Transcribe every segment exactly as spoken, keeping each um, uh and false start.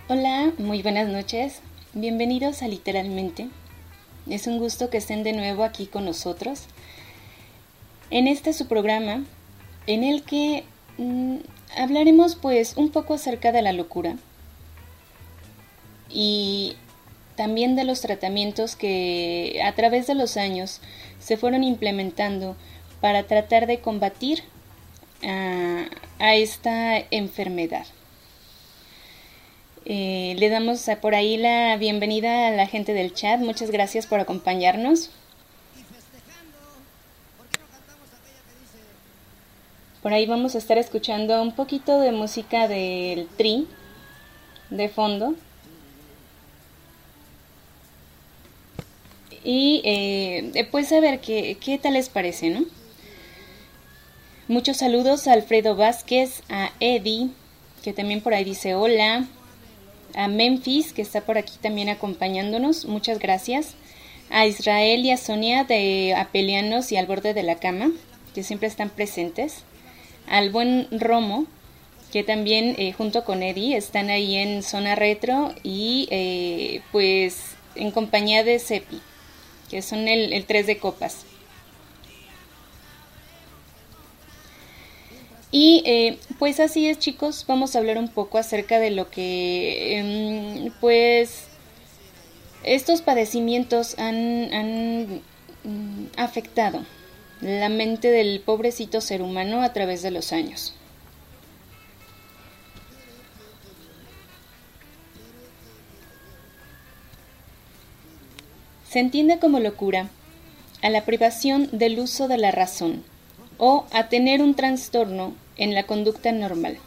Hola, muy buenas noches. Bienvenidos a Literalmente. Es un gusto que estén de nuevo aquí con nosotros. En este su programa, en el que mmm, hablaremos pues un poco acerca de la locura y también de los tratamientos que a través de los años se fueron implementando para tratar de combatir a, a esta enfermedad. Eh, le damos por ahí la bienvenida a la gente del chat. Muchas gracias por acompañarnos. Por ahí vamos a estar escuchando un poquito de música del Tri de fondo. Y eh, pues a ver qué, qué tal les parece, ¿no? Muchos saludos a Alfredo Vázquez, a Eddie, que también por ahí dice hola, a Memphis, que está por aquí también acompañándonos, muchas gracias, a Israel y a Sonia de Apelianos y Al Borde de la Cama, que siempre están presentes, al buen Romo, que también eh, junto con Eddie están ahí en Zona Retro y eh, pues en compañía de Cepi, que son el, el tres de copas. Y eh, pues así es, chicos, vamos a hablar un poco acerca de lo que eh, pues estos padecimientos han, han mm, afectado la mente del pobrecito ser humano a través de los años. Se entiende como locura a la privación del uso de la razón o a tener un trastorno en la conducta normal.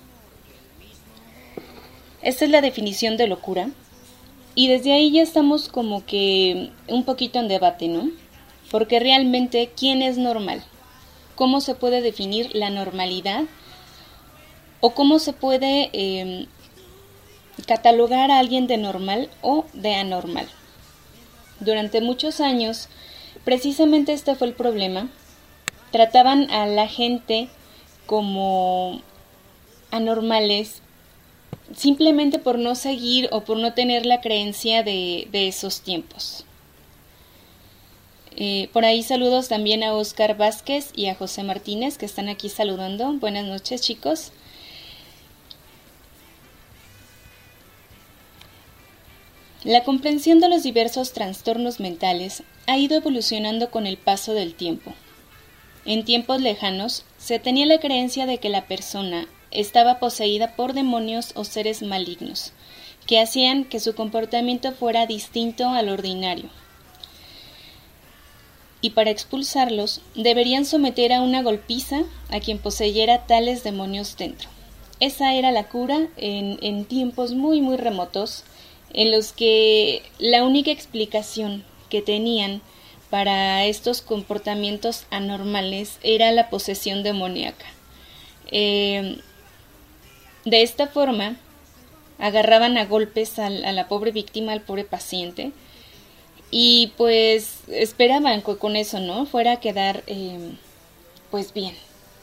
Esta es la definición de locura y desde ahí ya estamos como que un poquito en debate, ¿no? Porque realmente, ¿quién es normal? ¿Cómo se puede definir la normalidad? ¿O cómo se puede eh, catalogar a alguien de normal o de anormal? Durante muchos años, precisamente este fue el problema. Trataban a la gente como anormales simplemente por no seguir o por no tener la creencia de, de esos tiempos. Eh, por ahí saludos también a Oscar Vázquez y a José Martínez, que están aquí saludando. Buenas noches, chicos. La comprensión de los diversos trastornos mentales ha ido evolucionando con el paso del tiempo. En tiempos lejanos, se tenía la creencia de que la persona estaba poseída por demonios o seres malignos, que hacían que su comportamiento fuera distinto al ordinario. Y para expulsarlos, deberían someter a una golpiza a quien poseyera tales demonios dentro. Esa era la cura en, en tiempos muy muy remotos, en los que la única explicación que tenían para estos comportamientos anormales era la posesión demoníaca. Eh, de esta forma, agarraban a golpes a, a la pobre víctima, al pobre paciente, y pues esperaban que con eso, ¿no?, fuera a quedar eh, pues bien.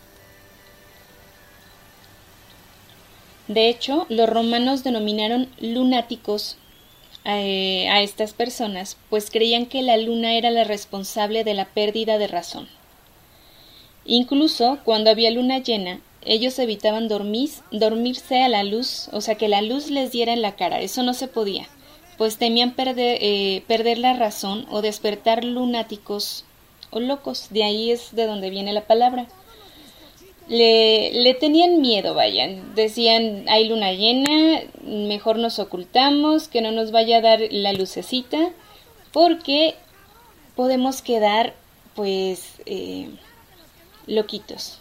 De hecho, los romanos denominaron lunáticos eh, a estas personas, pues creían que la luna era la responsable de la pérdida de razón. Incluso cuando había luna llena, ellos evitaban dormir, dormirse a la luz, o sea, que la luz les diera en la cara. Eso no se podía, pues temían perder, eh, perder la razón o despertar lunáticos o locos. De ahí es de donde viene la palabra. Le, le tenían miedo, vaya. Decían, hay luna llena, mejor nos ocultamos, que no nos vaya a dar la lucecita, porque podemos quedar, pues, eh, loquitos.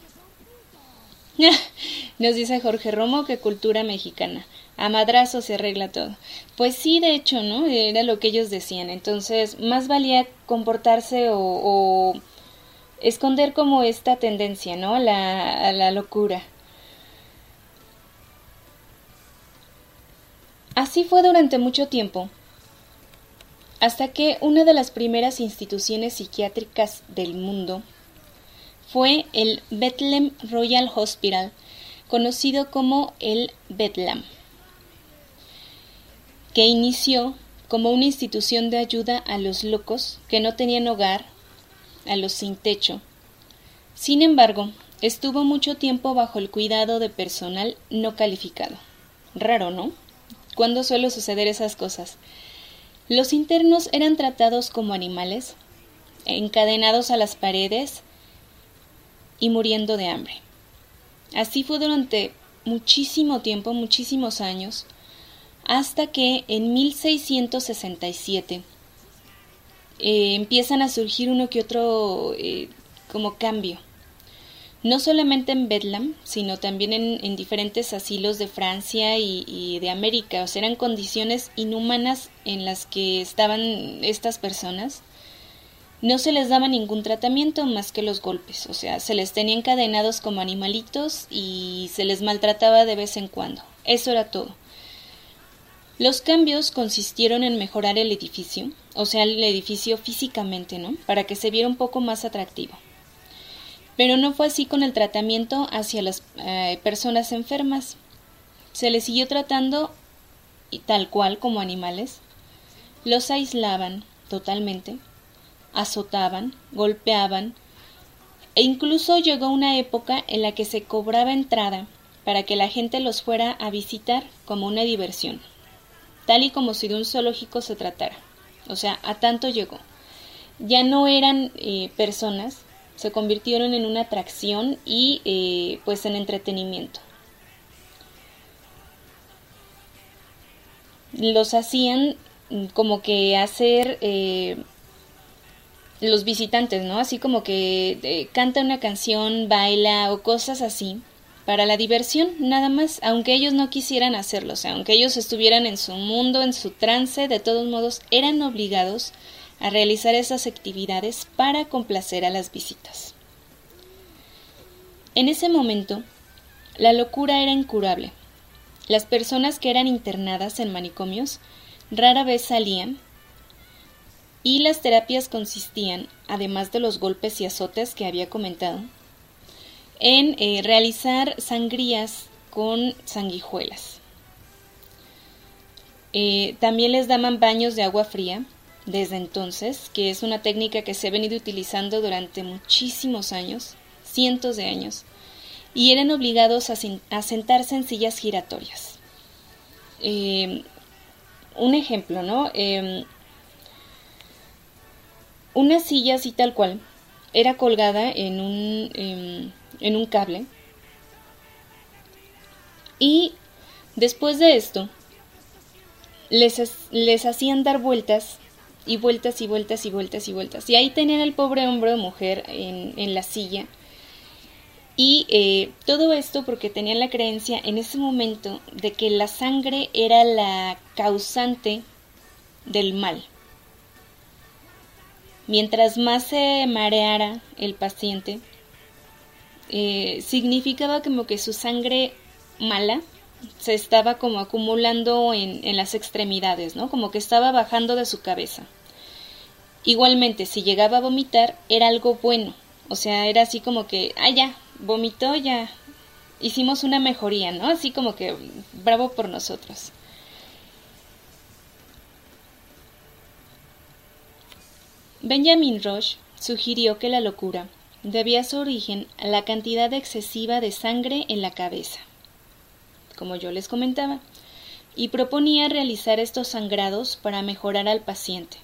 Nos dice Jorge Romo que cultura mexicana. A madrazo se arregla todo. Pues sí, de hecho, ¿no? Era lo que ellos decían. Entonces, más valía comportarse o... o esconder como esta tendencia, ¿no?, a la, a la locura. Así fue durante mucho tiempo, hasta que una de las primeras instituciones psiquiátricas del mundo fue el Bethlehem Royal Hospital, conocido como el Bedlam. que inició como una institución de ayuda a los locos que no tenían hogar, a los sin techo. Sin embargo, estuvo mucho tiempo bajo el cuidado de personal no calificado. Raro, ¿no? ¿Cuándo suele suceder esas cosas? Los internos eran tratados como animales, encadenados a las paredes y muriendo de hambre. Así fue durante muchísimo tiempo, muchísimos años, hasta que en mil seiscientos sesenta y siete eh, empiezan a surgir uno que otro eh, como cambio. No solamente en Bedlam, sino también en, en diferentes asilos de Francia y, y de América. O sea, eran condiciones inhumanas en las que estaban estas personas. No se les daba ningún tratamiento más que los golpes. O sea, se les tenía encadenados como animalitos y se les maltrataba de vez en cuando. Eso era todo. Los cambios consistieron en mejorar el edificio, o sea, el edificio físicamente, ¿no? Para que se viera un poco más atractivo. Pero no fue así con el tratamiento hacia las eh, personas enfermas. Se les siguió tratando tal cual como animales. Los aislaban totalmente, azotaban, golpeaban, e incluso llegó una época en la que se cobraba entrada para que la gente los fuera a visitar como una diversión, tal y como si de un zoológico se tratara. O sea, a tanto llegó. Ya no eran eh, personas, se convirtieron en una atracción y eh, pues en entretenimiento. Los hacían como que hacer eh, los visitantes, ¿no? Así como que eh, canta una canción, baila o cosas así, para la diversión, nada más, aunque ellos no quisieran hacerlo, o sea, aunque ellos estuvieran en su mundo, en su trance, de todos modos, eran obligados a realizar esas actividades para complacer a las visitas. En ese momento, la locura era incurable. Las personas que eran internadas en manicomios rara vez salían, y las terapias consistían, además de los golpes y azotes que había comentado, en eh, realizar sangrías con sanguijuelas. Eh, también les daban baños de agua fría desde entonces, que es una técnica que se ha venido utilizando durante muchísimos años, cientos de años, y eran obligados a, a sentarse en sillas giratorias. Eh, un ejemplo, ¿no? Eh, una silla así tal cual era colgada en un, eh, en un cable, y después de esto les, les hacían dar vueltas y vueltas y vueltas y vueltas y vueltas. Y ahí tenían al pobre hombre o mujer en, en la silla. Y eh, todo esto porque tenían la creencia en ese momento de que la sangre era la causante del mal. Mientras más se mareara el paciente, eh, significaba como que su sangre mala se estaba como acumulando en, en las extremidades, ¿no? Como que estaba bajando de su cabeza. Igualmente, si llegaba a vomitar, era algo bueno. O sea, era así como que, ah, ya, vomitó, ya, hicimos una mejoría, ¿no? Así como que, bravo por nosotros. Benjamin Rush sugirió que la locura debía su origen a la cantidad excesiva de sangre en la cabeza, como yo les comentaba, y proponía realizar estos sangrados para mejorar al paciente,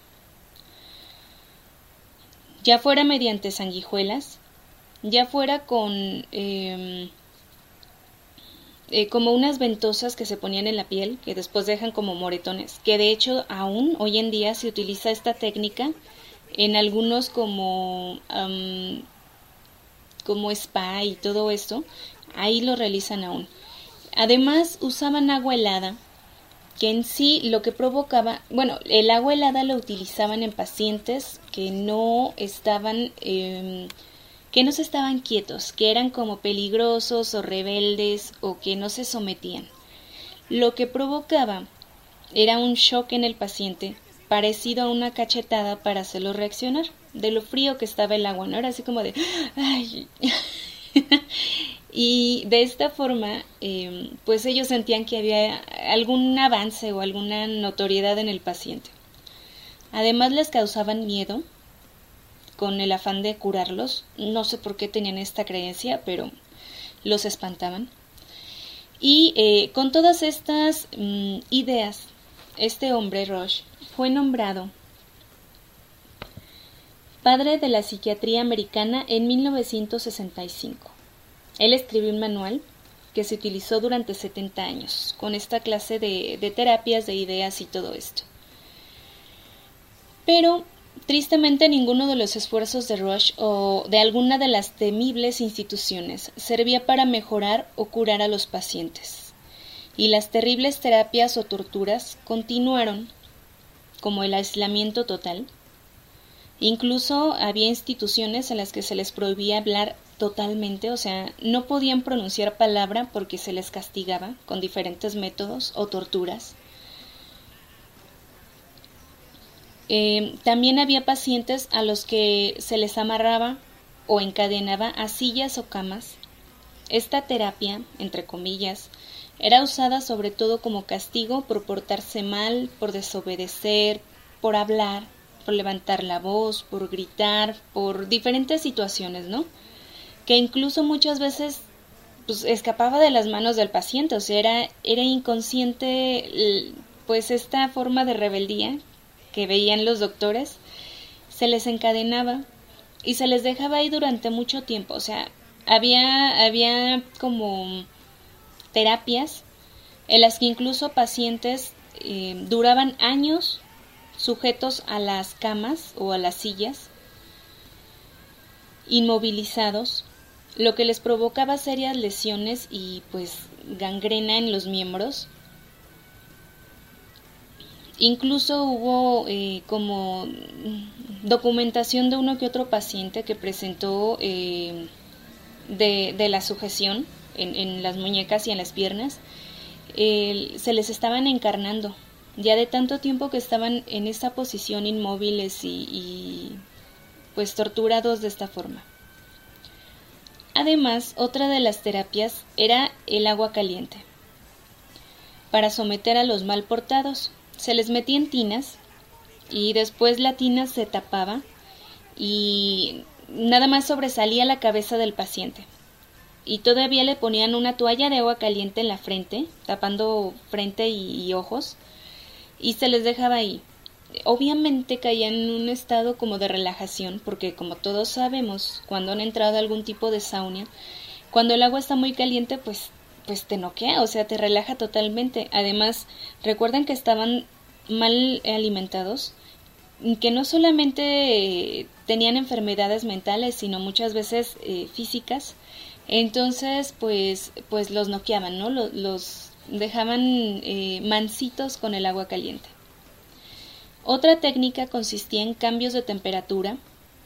ya fuera mediante sanguijuelas, ya fuera con eh, eh, como unas ventosas que se ponían en la piel, que después dejan como moretones, que de hecho aún hoy en día se utiliza esta técnica en algunos como, um, como spa y todo esto, ahí lo realizan aún. Además usaban agua helada, que en sí lo que provocaba, bueno, el agua helada lo utilizaban en pacientes que no estaban, eh, que no se estaban quietos, que eran como peligrosos o rebeldes o que no se sometían. Lo que provocaba era un shock en el paciente, parecido a una cachetada para hacerlo reaccionar, de lo frío que estaba el agua, ¿no? Era así como de, ay. Y de esta forma, eh, pues ellos sentían que había algún avance o alguna notoriedad en el paciente. Además les causaban miedo con el afán de curarlos. No sé por qué tenían esta creencia, pero los espantaban. Y eh, con todas estas mm, ideas, este hombre, Roche, fue nombrado padre de la psiquiatría americana en mil novecientos sesenta y cinco. Él escribió un manual que se utilizó durante setenta años, con esta clase de, de terapias, de ideas y todo esto. Pero, tristemente, ninguno de los esfuerzos de Roche o de alguna de las temibles instituciones servía para mejorar o curar a los pacientes. Y las terribles terapias o torturas continuaron, como el aislamiento total. Incluso había instituciones en las que se les prohibía hablar totalmente, o sea, no podían pronunciar palabra porque se les castigaba con diferentes métodos o torturas. Eh, también había pacientes a los que se les amarraba o encadenaba a sillas o camas. Esta terapia, entre comillas, era usada sobre todo como castigo por portarse mal, por desobedecer, por hablar, por levantar la voz, por gritar, por diferentes situaciones, ¿no? Que incluso muchas veces pues escapaba de las manos del paciente, o sea, era, era inconsciente pues esta forma de rebeldía que veían los doctores, se les encadenaba y se les dejaba ahí durante mucho tiempo, o sea, había, había como terapias en las que incluso pacientes eh, duraban años sujetos a las camas o a las sillas, inmovilizados, lo que les provocaba serias lesiones y pues gangrena en los miembros. Incluso hubo eh, como documentación de uno que otro paciente que presentó eh, de, de la sujeción en, en las muñecas y en las piernas, eh, se les estaban encarnando, ya de tanto tiempo que estaban en esta posición inmóviles y, y pues torturados de esta forma. Además, otra de las terapias era el agua caliente. Para someter a los mal portados, se les metía en tinas y después la tina se tapaba y nada más sobresalía la cabeza del paciente. Y todavía le ponían una toalla de agua caliente en la frente, tapando frente y, y ojos, y se les dejaba ahí. Obviamente caían en un estado como de relajación, porque como todos sabemos, cuando han entrado a algún tipo de sauna, cuando el agua está muy caliente, pues, pues te noquea, o sea, te relaja totalmente. Además, recuerden que estaban mal alimentados, que no solamente eh, tenían enfermedades mentales, sino muchas veces eh, físicas. Entonces, pues, pues los noqueaban, ¿no? Los, los dejaban eh, mansitos con el agua caliente. Otra técnica consistía en cambios de temperatura.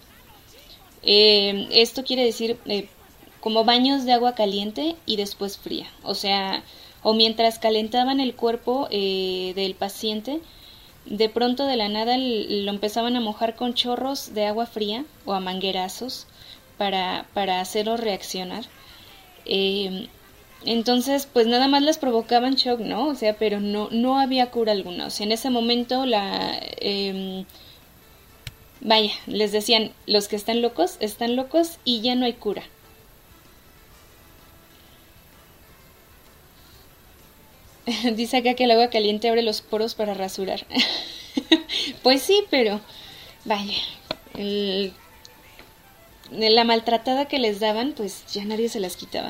Eh, esto quiere decir eh, como baños de agua caliente y después fría. O sea, o mientras calentaban el cuerpo eh, del paciente, de pronto de la nada lo empezaban a mojar con chorros de agua fría o a manguerazos para, para hacerlo reaccionar. Eh, entonces, pues nada más les provocaban shock, ¿no? O sea, pero no, no había cura alguna. O sea, en ese momento la... Eh, vaya, les decían, los que están locos, están locos y ya no hay cura. Dice acá que el agua caliente abre los poros para rasurar. Pues sí, pero vaya, el, la maltratada que les daban, pues ya nadie se las quitaba.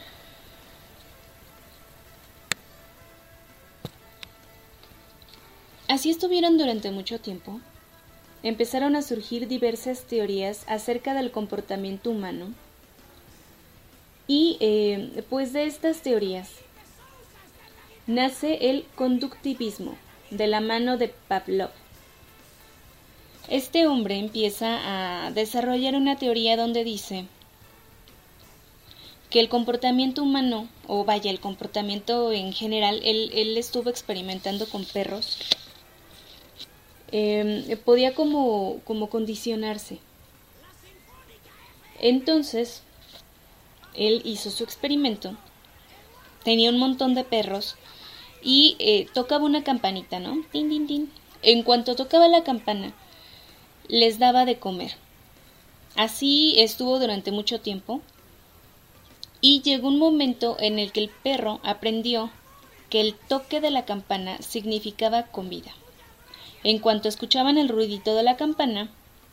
Así estuvieron durante mucho tiempo. Empezaron a surgir diversas teorías acerca del comportamiento humano. Y eh, pues de estas teorías nace el conductivismo, de la mano de Pavlov. Este hombre empieza a desarrollar una teoría donde dice que el comportamiento humano, o vaya, el comportamiento en general, él, él estuvo experimentando con perros, eh, podía como, como condicionarse. Entonces, él hizo su experimento, tenía un montón de perros y eh, tocaba una campanita, ¿no? Tin, tin, tin. En cuanto tocaba la campana, les daba de comer. Así estuvo durante mucho tiempo y llegó un momento en el que el perro aprendió que el toque de la campana significaba comida. En cuanto escuchaban el ruidito de la campana,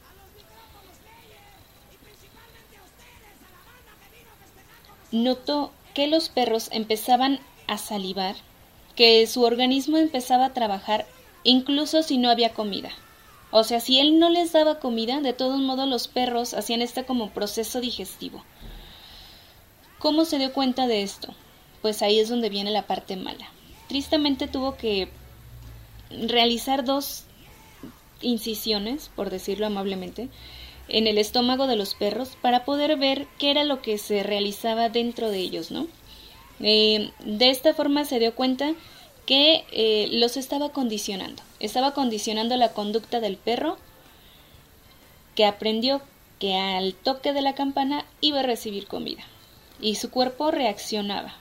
notó que los perros empezaban a salivar, que su organismo empezaba a trabajar incluso si no había comida. O sea, si él no les daba comida, de todos modos los perros hacían este como proceso digestivo. ¿Cómo se dio cuenta de esto? Pues ahí es donde viene la parte mala. Tristemente tuvo que realizar dos incisiones, por decirlo amablemente, en el estómago de los perros para poder ver qué era lo que se realizaba dentro de ellos, ¿no? Eh, de esta forma se dio cuenta que eh, los estaba condicionando, estaba condicionando la conducta del perro, que aprendió que al toque de la campana iba a recibir comida y su cuerpo reaccionaba.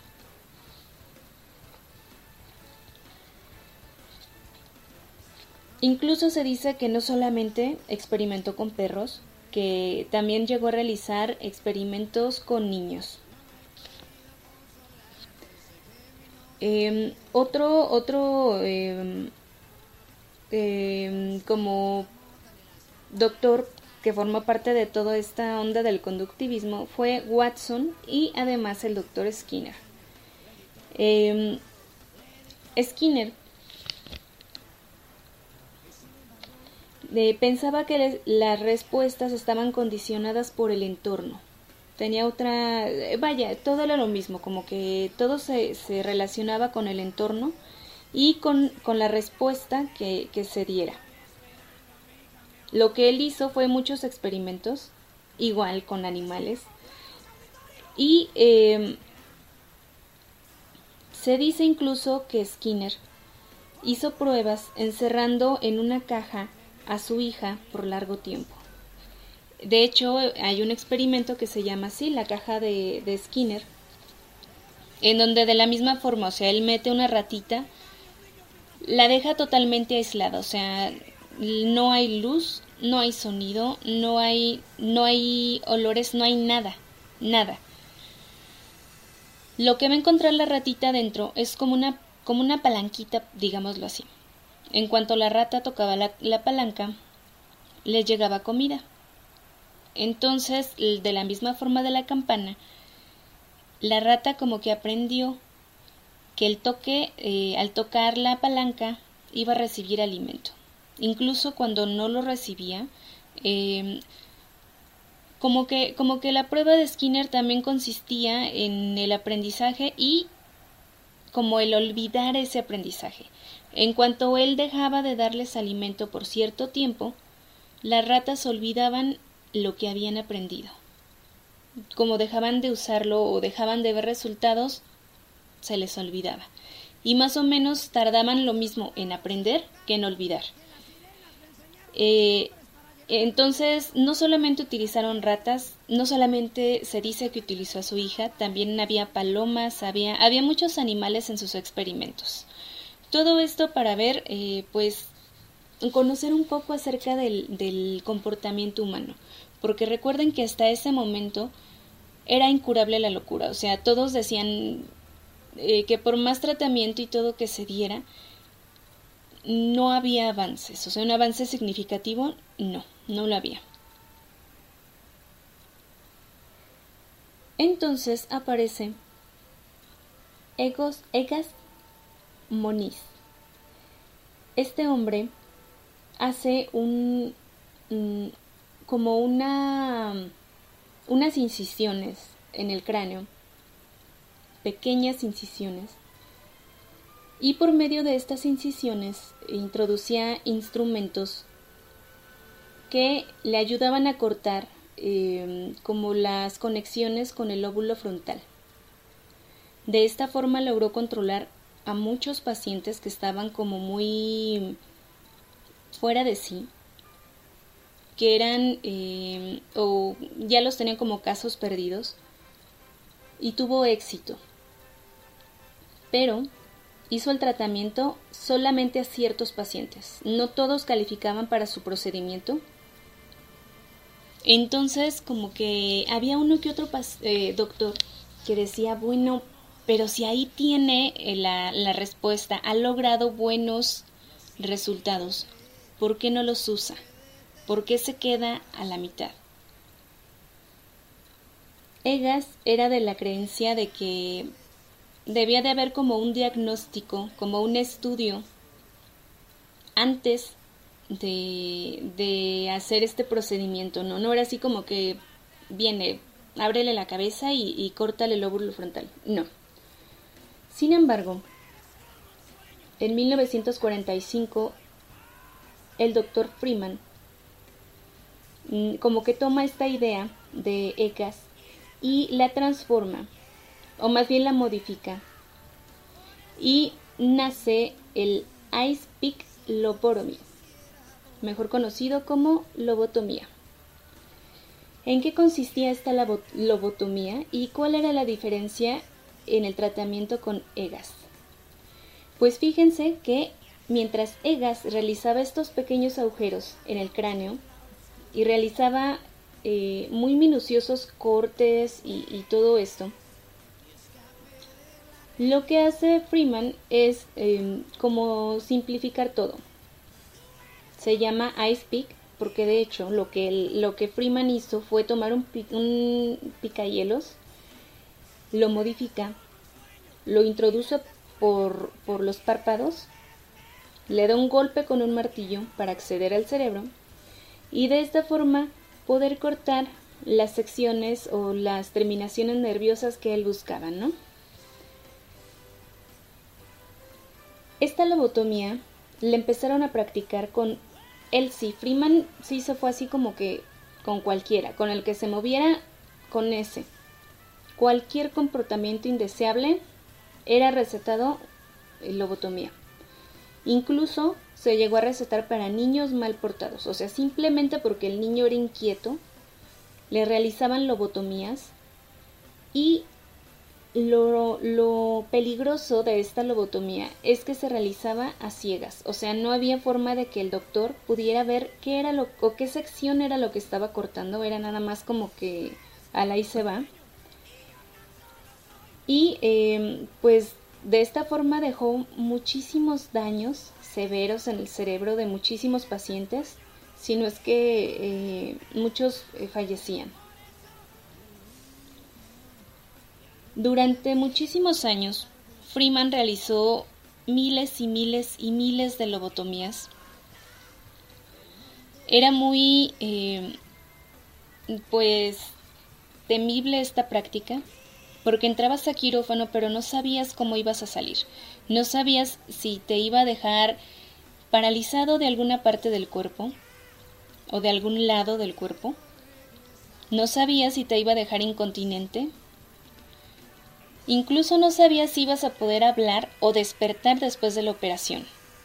Incluso se dice que no solamente experimentó con perros, que también llegó a realizar experimentos con niños. Eh, otro, otro, eh, eh, como doctor que formó parte de toda esta onda del conductivismo fue Watson y además el doctor Skinner. Eh, Skinner eh, pensaba que les, las respuestas estaban condicionadas por el entorno. Tenía otra, eh, vaya, todo era lo mismo, como que todo se, se relacionaba con el entorno y con, con la respuesta que, que se diera. Lo que él hizo fue muchos experimentos, igual con animales, y eh, se dice incluso que Skinner hizo pruebas encerrando en una caja a su hija por largo tiempo. De hecho, hay un experimento que se llama así, la caja de, de Skinner, en donde de la misma forma, o sea, él mete una ratita, la deja totalmente aislada, o sea, no hay luz, no hay sonido, no hay, no hay olores, no hay nada, nada. Lo que va a encontrar la ratita dentro es como una, como una palanquita, digámoslo así. En cuanto la rata tocaba la, la palanca, les llegaba comida. Entonces, de la misma forma de la campana, la rata como que aprendió que el toque, eh, al tocar la palanca, iba a recibir alimento. Incluso cuando no lo recibía, eh, como que, como que la prueba de Skinner también consistía en el aprendizaje y como el olvidar ese aprendizaje. En cuanto él dejaba de darles alimento por cierto tiempo, las ratas olvidaban lo que habían aprendido. Como dejaban de usarlo o dejaban de ver resultados, se les olvidaba. Y más o menos tardaban lo mismo en aprender que en olvidar. Eh, entonces, no solamente utilizaron ratas, no solamente se dice que utilizó a su hija, también había palomas, había, había muchos animales en sus experimentos. Todo esto para ver, eh, pues, conocer un poco acerca del, del comportamiento humano. Porque recuerden que hasta ese momento era incurable la locura. O sea, todos decían eh, que por más tratamiento y todo que se diera, no había avances. O sea, un avance significativo, no, no lo había. Entonces aparece Egos, Egas Moniz. Este hombre hace un mm, como una unas incisiones en el cráneo, pequeñas incisiones, y por medio de estas incisiones introducía instrumentos que le ayudaban a cortar eh, como las conexiones con el lóbulo frontal. De esta forma logró controlar a muchos pacientes que estaban como muy fuera de sí, que eran eh, o ya los tenían como casos perdidos, y tuvo éxito. Pero hizo el tratamiento solamente a ciertos pacientes. No todos calificaban para su procedimiento. Entonces, como que había uno que otro eh, doctor que decía, bueno, pero si ahí tiene la, la respuesta, ha logrado buenos resultados, ¿por qué no los usa? ¿Por qué se queda a la mitad? Egas era de la creencia de que debía de haber como un diagnóstico, como un estudio antes de, de hacer este procedimiento, ¿no? No era así como que viene, ábrele la cabeza y, y córtale el lóbulo frontal, no. Sin embargo, en mil novecientos cuarenta y cinco, el doctor Freeman como que toma esta idea de Egas y la transforma, o más bien la modifica, y nace el Ice Pick Lobotomy, mejor conocido como lobotomía. ¿En qué consistía esta lobotomía y cuál era la diferencia en el tratamiento con Egas? Pues fíjense que mientras Egas realizaba estos pequeños agujeros en el cráneo y realizaba eh, muy minuciosos cortes y, y todo esto, lo que hace Freeman es eh, como simplificar todo. Se llama Ice Pick porque de hecho lo que, lo que Freeman hizo fue tomar un, un picahielos, lo modifica, lo introduce por, por los párpados, le da un golpe con un martillo para acceder al cerebro y de esta forma poder cortar las secciones o las terminaciones nerviosas que él buscaba, ¿no? Esta lobotomía la empezaron a practicar con él sí. Freeman sí se fue así como que con cualquiera, con el que se moviera, con ese. Cualquier comportamiento indeseable era recetado lobotomía. Incluso se llegó a recetar para niños mal portados, o sea, simplemente porque el niño era inquieto, le realizaban lobotomías y lo, lo peligroso de esta lobotomía es que se realizaba a ciegas, o sea, no había forma de que el doctor pudiera ver qué era lo o qué sección era lo que estaba cortando, era nada más como que al ahí se va. Y eh, pues de esta forma dejó muchísimos daños severos en el cerebro de muchísimos pacientes, si no es que eh, muchos eh, fallecían. Durante muchísimos años, Freeman realizó miles y miles y miles de lobotomías. Era muy, eh, pues, temible esta práctica, porque entrabas a quirófano pero no sabías cómo ibas a salir. No sabías si te iba a dejar paralizado de alguna parte del cuerpo o de algún lado del cuerpo. No sabías si te iba a dejar incontinente. Incluso no sabías si ibas a poder hablar o despertar después de la operación.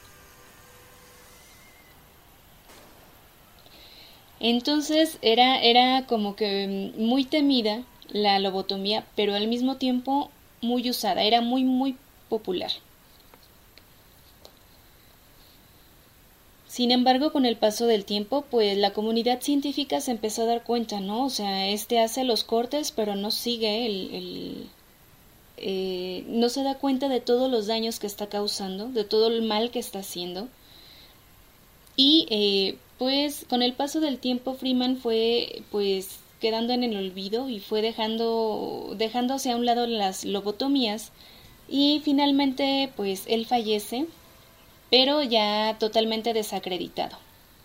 Entonces era, era como que muy temida la lobotomía, pero al mismo tiempo muy usada, era muy muy popular. Sin embargo, con el paso del tiempo, pues la comunidad científica se empezó a dar cuenta, ¿no? O sea, este hace los cortes, pero no sigue el... el eh, no se da cuenta de todos los daños que está causando, de todo el mal que está haciendo. Y eh, pues con el paso del tiempo Freeman fue pues quedando en el olvido y fue dejando dejándose a un lado las lobotomías y finalmente pues él fallece, pero ya totalmente desacreditado.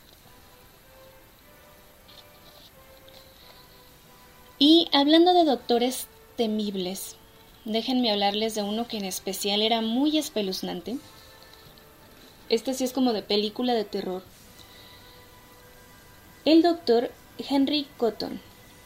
Y hablando de doctores temibles, déjenme hablarles de uno que en especial era muy espeluznante. Este sí es como de película de terror. El doctor Henry Cotton.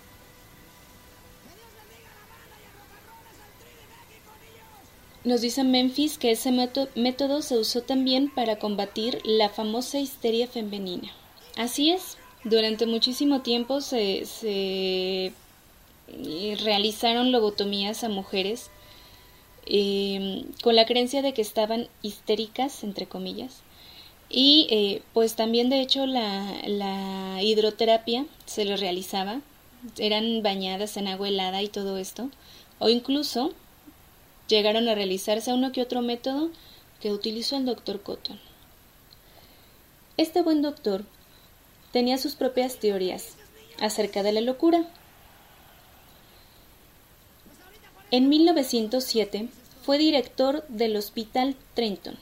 Nos dice Memphis que ese método se usó también para combatir la famosa histeria femenina. Así es, durante muchísimo tiempo se, se eh, realizaron lobotomías a mujeres eh, con la creencia de que estaban histéricas, entre comillas, y eh, pues también de hecho la, la hidroterapia se les realizaba, eran bañadas en agua helada y todo esto, o incluso llegaron a realizarse uno que otro método que utilizó el doctor Cotton. Este buen doctor tenía sus propias teorías acerca de la locura. En mil novecientos siete fue director del Hospital Trenton.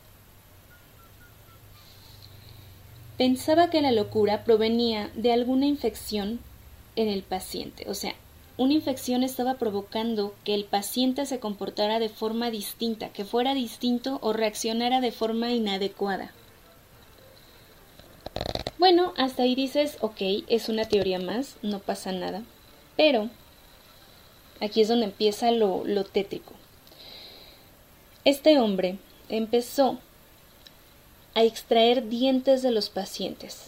Pensaba que la locura provenía de alguna infección en el paciente, o sea, una infección estaba provocando que el paciente se comportara de forma distinta, que fuera distinto o reaccionara de forma inadecuada. Bueno, hasta ahí dices, ok, es una teoría más, no pasa nada, pero aquí es donde empieza lo, lo tétrico. Este hombre empezó a extraer dientes de los pacientes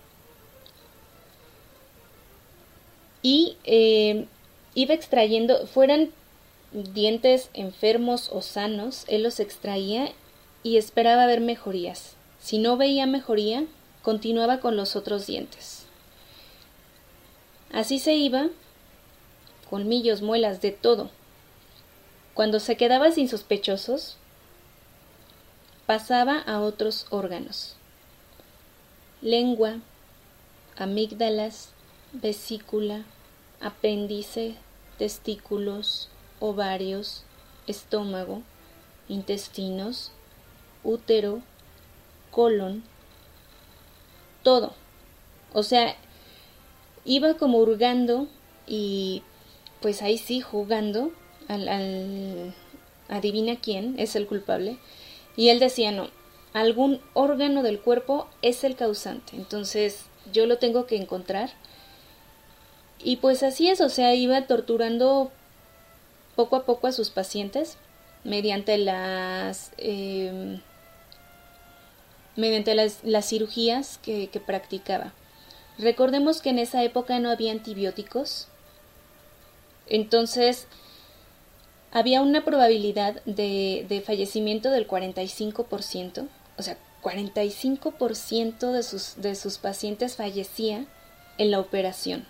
y eh, iba extrayendo, fueran dientes enfermos o sanos, él los extraía y esperaba ver mejorías. Si no veía mejoría, continuaba con los otros dientes. Así se iba, colmillos, muelas, de todo. Cuando se quedaba sin sospechosos, pasaba a otros órganos. Lengua, amígdalas, vesícula, apéndice, testículos, ovarios, estómago, intestinos, útero, colon, todo. O sea, iba como hurgando y pues ahí sí jugando al, al adivina quién es el culpable. Y él decía, no, algún órgano del cuerpo es el causante, entonces yo lo tengo que encontrar. Y pues así es, o sea, iba torturando poco a poco a sus pacientes mediante las eh, mediante las, las cirugías que, que practicaba. Recordemos que en esa época no había antibióticos, entonces había una probabilidad de, de fallecimiento del cuarenta y cinco por ciento, o sea, cuarenta y cinco por ciento de sus, de sus pacientes fallecía en la operación.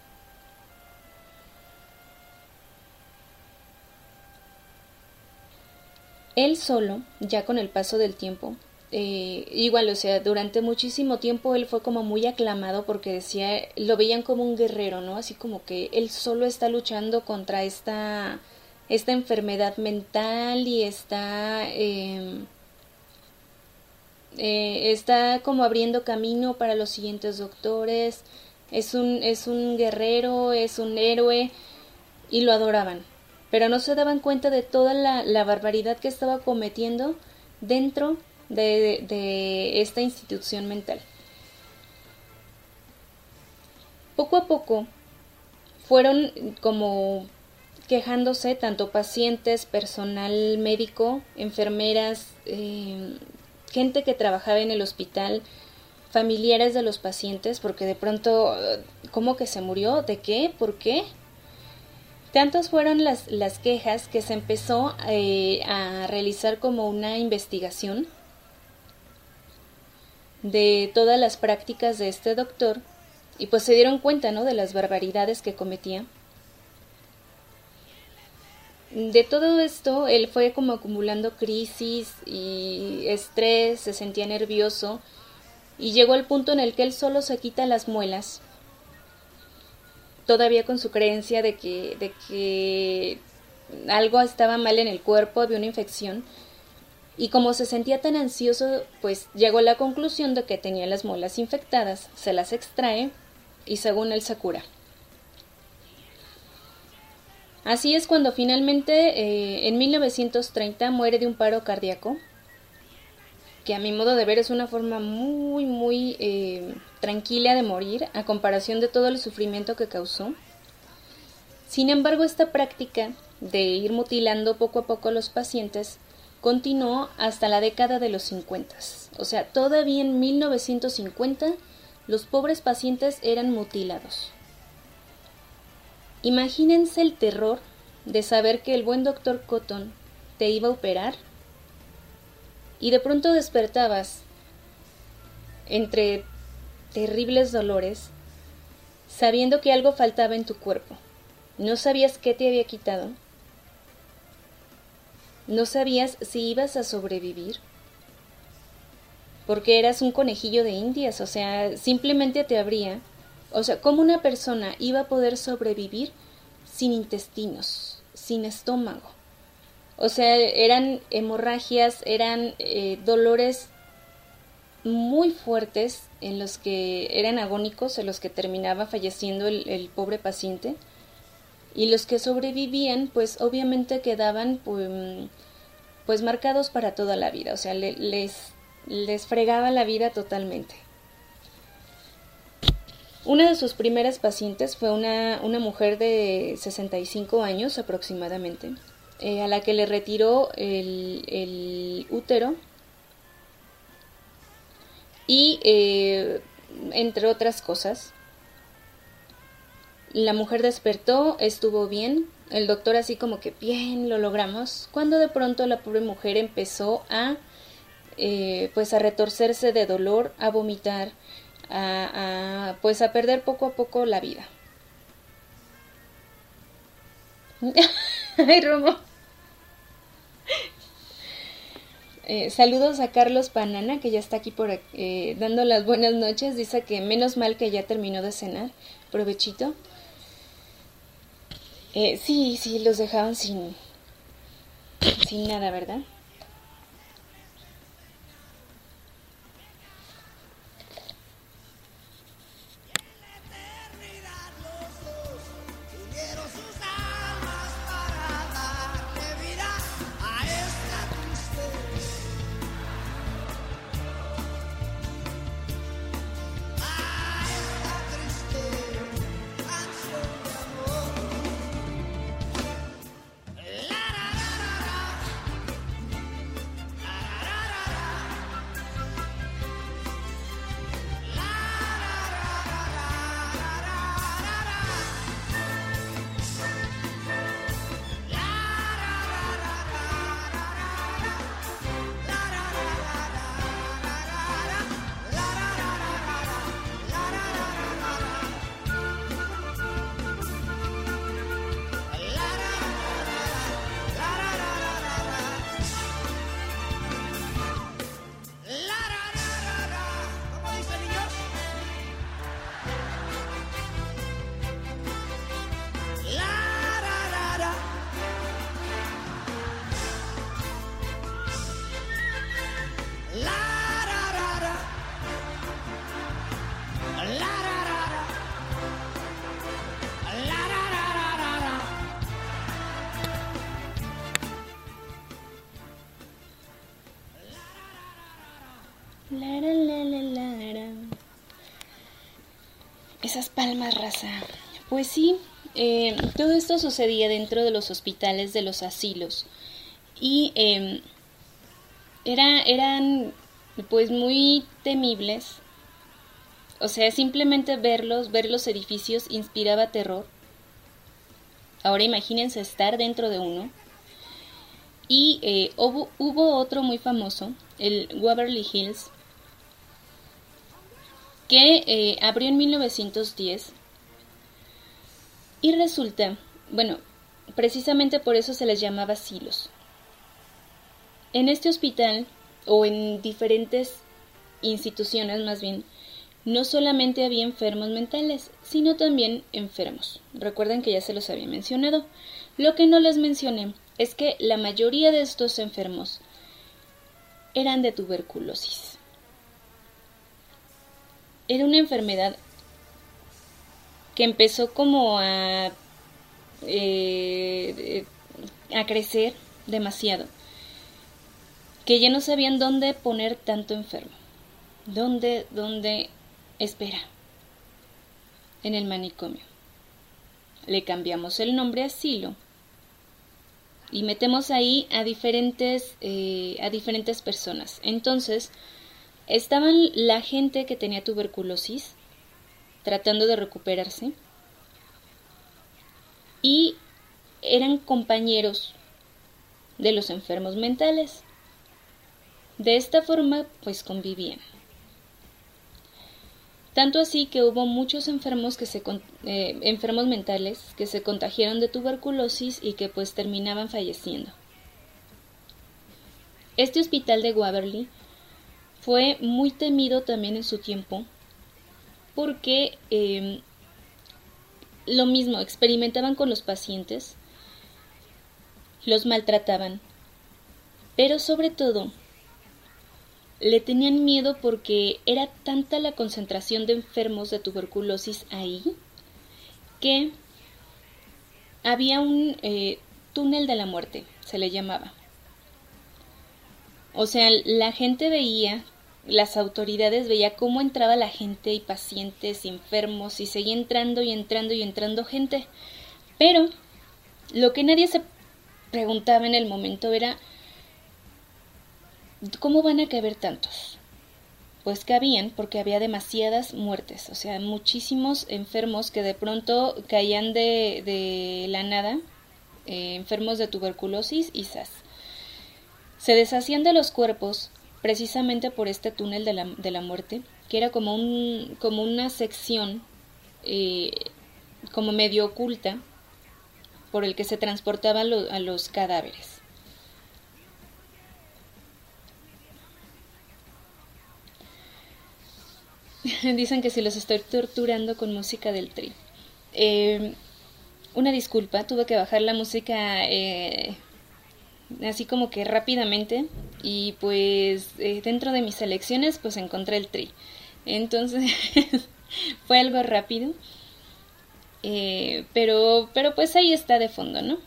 Él solo, ya con el paso del tiempo, eh, igual, o sea, durante muchísimo tiempo él fue como muy aclamado porque decía, lo veían como un guerrero, ¿no? Así como que él solo está luchando contra esta, esta enfermedad mental y está, eh, eh, está como abriendo camino para los siguientes doctores, es un, es un guerrero, es un héroe, y lo adoraban. Pero no se daban cuenta de toda la, la barbaridad que estaba cometiendo dentro de, de, de esta institución mental. Poco a poco fueron como quejándose tanto pacientes, personal médico, enfermeras, eh, gente que trabajaba en el hospital, familiares de los pacientes, porque de pronto, ¿cómo que se murió? ¿De qué? ¿Por qué? Tantas fueron las, las quejas que se empezó eh, a realizar como una investigación de todas las prácticas de este doctor y pues se dieron cuenta, ¿no?, de las barbaridades que cometía. De todo esto, él fue como acumulando crisis y estrés, se sentía nervioso y llegó al punto en el que él solo se quita las muelas, todavía con su creencia de que, de que algo estaba mal en el cuerpo, había una infección, y como se sentía tan ansioso, pues llegó a la conclusión de que tenía las muelas infectadas, se las extrae y según él se cura. Así es cuando finalmente eh, en mil novecientos treinta muere de un paro cardíaco, que a mi modo de ver es una forma muy, muy eh, tranquila de morir a comparación de todo el sufrimiento que causó. Sin embargo, esta práctica de ir mutilando poco a poco a los pacientes continuó hasta la década de los cincuenta. O sea, todavía en mil novecientos cincuenta los pobres pacientes eran mutilados. Imagínense el terror de saber que el buen doctor Cotton te iba a operar y de pronto despertabas entre terribles dolores, sabiendo que algo faltaba en tu cuerpo. No sabías qué te había quitado. No sabías si ibas a sobrevivir, porque eras un conejillo de indias, o sea, simplemente te abría. O sea, ¿cómo una persona iba a poder sobrevivir sin intestinos, sin estómago? O sea, eran hemorragias, eran eh, dolores muy fuertes en los que eran agónicos, en los que terminaba falleciendo el, el pobre paciente. Y los que sobrevivían, pues obviamente quedaban pues, pues marcados para toda la vida. O sea, le, les, les fregaba la vida totalmente. Una de sus primeras pacientes fue una, una mujer de sesenta y cinco años aproximadamente, eh, a la que le retiró el, el útero y, eh, entre otras cosas, la mujer despertó, estuvo bien, el doctor así como que bien, lo logramos, cuando de pronto la pobre mujer empezó a, eh, pues a retorcerse de dolor, a vomitar, A, a, pues a perder poco a poco la vida. Ay, Romo. Eh, saludos a Carlos Panana, que ya está aquí por eh, dando las buenas noches. Dice que menos mal que ya terminó de cenar. Provechito. Eh, sí, sí, los dejaban sin, sin nada, ¿verdad? Lara, la, la, lara. Esas palmas, raza. Pues sí, eh, todo esto sucedía dentro de los hospitales, de los asilos. Y eh, era, eran pues muy temibles. O sea, simplemente verlos, ver los edificios inspiraba terror. Ahora imagínense estar dentro de uno. Y eh, hubo, hubo otro muy famoso, el Waverly Hills, que eh, abrió en mil novecientos diez. Y resulta, bueno, precisamente por eso se les llamaba asilos. En este hospital, o en diferentes instituciones más bien, no solamente había enfermos mentales, sino también enfermos. Recuerden que ya se los había mencionado. Lo que no les mencioné es que la mayoría de estos enfermos eran de tuberculosis. Era una enfermedad que empezó como a, eh, a crecer demasiado, que ya no sabían dónde poner tanto enfermo. ¿Dónde, dónde espera? En el manicomio. Le cambiamos el nombre a asilo y metemos ahí a diferentes, eh, a diferentes personas. Entonces, estaban la gente que tenía tuberculosis tratando de recuperarse. y eran compañeros de los enfermos mentales. De esta forma, pues convivían. Tanto así que hubo muchos enfermos que se eh, enfermos mentales que se contagiaron de tuberculosis y que pues terminaban falleciendo. Este hospital de Waverly fue muy temido también en su tiempo porque eh, lo mismo, experimentaban con los pacientes, los maltrataban, pero sobre todo le tenían miedo porque era tanta la concentración de enfermos de tuberculosis ahí que había un eh, túnel de la muerte, se le llamaba. O sea, la gente veía, las autoridades veía cómo entraba la gente y pacientes y enfermos y seguía entrando y entrando y entrando gente. Pero lo que nadie se preguntaba en el momento era ¿cómo van a caber tantos? Pues cabían porque había demasiadas muertes, o sea, muchísimos enfermos que de pronto caían de, de la nada, eh, enfermos de tuberculosis y S A S. Se deshacían de los cuerpos precisamente por este túnel de la, de la muerte, que era como, un, como una sección eh, como medio oculta por el que se transportaban lo, a los cadáveres. Dicen que si los estoy torturando con música del Tri. Eh, una disculpa, tuve que bajar la música eh, así como que rápidamente y pues eh, dentro de mis selecciones pues encontré el Tri. Entonces fue algo rápido, eh, pero, pero pues ahí está de fondo, ¿no?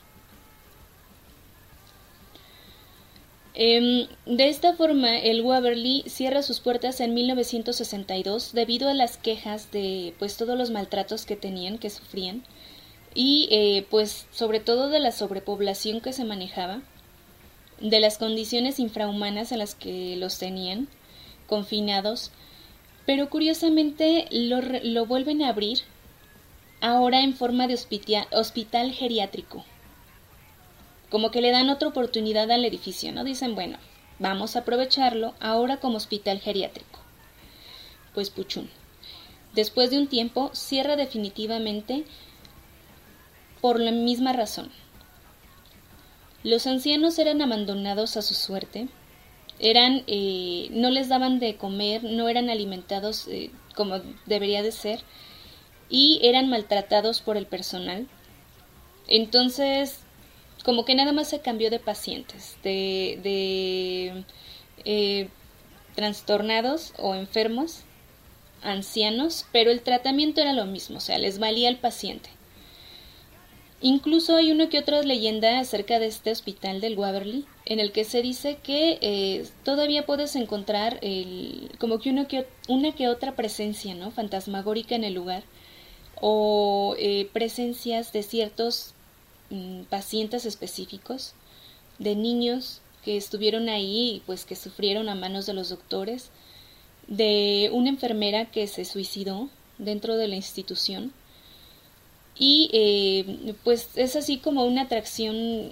Eh, de esta forma, el Waverly cierra sus puertas en mil novecientos sesenta y dos debido a las quejas de pues todos los maltratos que tenían, que sufrían, y eh, pues sobre todo de la sobrepoblación que se manejaba, de las condiciones infrahumanas en las que los tenían confinados, pero curiosamente lo, lo vuelven a abrir ahora en forma de hospital, hospital geriátrico. Como que le dan otra oportunidad al edificio, ¿no? Dicen, bueno, vamos a aprovecharlo ahora como hospital geriátrico. Pues puchún. Después de un tiempo, cierra definitivamente por la misma razón. Los ancianos eran abandonados a su suerte, eran, eh, no les daban de comer, no eran alimentados eh, como debería de ser, y eran maltratados por el personal. Entonces, como que nada más se cambió de pacientes, de, de eh, trastornados o enfermos, ancianos, pero el tratamiento era lo mismo, o sea, les valía el paciente. Incluso hay una que otra leyenda acerca de este hospital del Waverly, en el que se dice que eh, todavía puedes encontrar el, como que una, que una que otra presencia, ¿no?, fantasmagórica en el lugar, o eh, presencias de ciertos mm, pacientes específicos, de niños que estuvieron ahí y pues que sufrieron a manos de los doctores, de una enfermera que se suicidó dentro de la institución. Y eh, pues es así como una atracción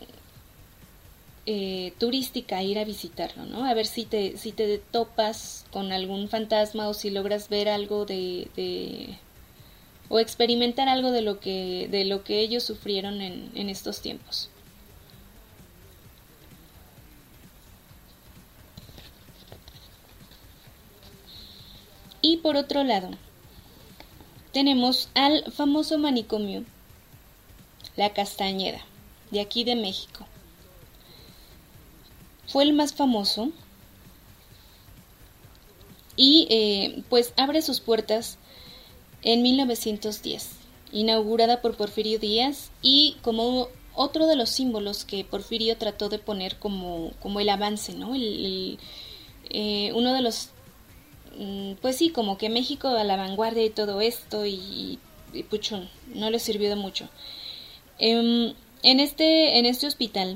eh, turística ir a visitarlo, ¿no? A ver si te, si te topas con algún fantasma o si logras ver algo de, de o experimentar algo de lo que, de lo que ellos sufrieron en, en estos tiempos. Y por otro lado, tenemos al famoso manicomio La Castañeda, de aquí de México. Fue el más famoso y eh, pues abre sus puertas en mil novecientos diez, inaugurada por Porfirio Díaz y como otro de los símbolos que Porfirio trató de poner como, como el avance, ¿no? El, el, eh, uno de los pues sí, como que México a la vanguardia y todo esto y, y puchón, no le sirvió de mucho. Eh, en, este, en este hospital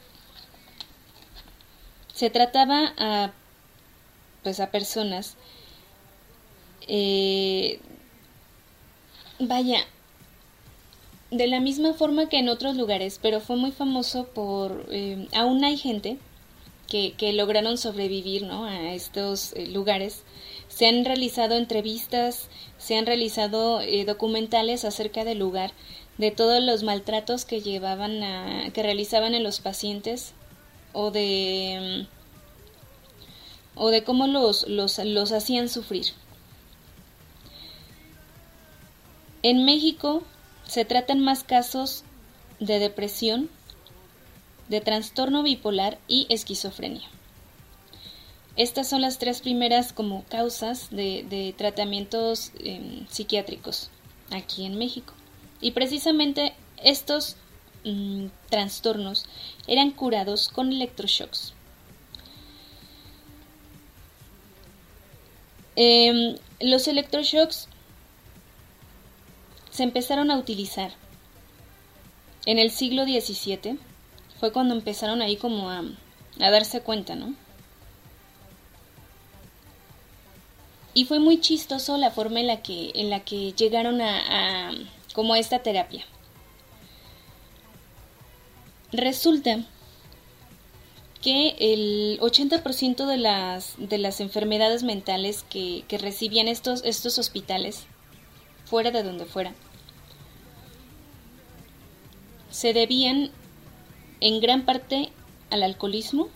se trataba a, pues a personas, eh, vaya, de la misma forma que en otros lugares, pero fue muy famoso por... Eh, aún hay gente que, que lograron sobrevivir, ¿no?, a estos eh, lugares. Se han realizado entrevistas, se han realizado eh, documentales acerca del lugar, de todos los maltratos que llevaban a, que realizaban en los pacientes, o de o de cómo los, los, los hacían sufrir. En México se tratan más casos de depresión, de trastorno bipolar y esquizofrenia. Estas son las tres primeras como causas de, de tratamientos eh, psiquiátricos aquí en México. Y precisamente estos mmm, trastornos eran curados con electroshocks. Eh, los electroshocks se empezaron a utilizar en el siglo diecisiete. Fue cuando empezaron ahí como a, a darse cuenta, ¿no? Y fue muy chistoso la forma en la que, en la que llegaron a, a como a esta terapia. Resulta que el ochenta por ciento de las, de las enfermedades mentales que, que recibían estos, estos hospitales, fuera de donde fuera, se debían en gran parte al alcoholismo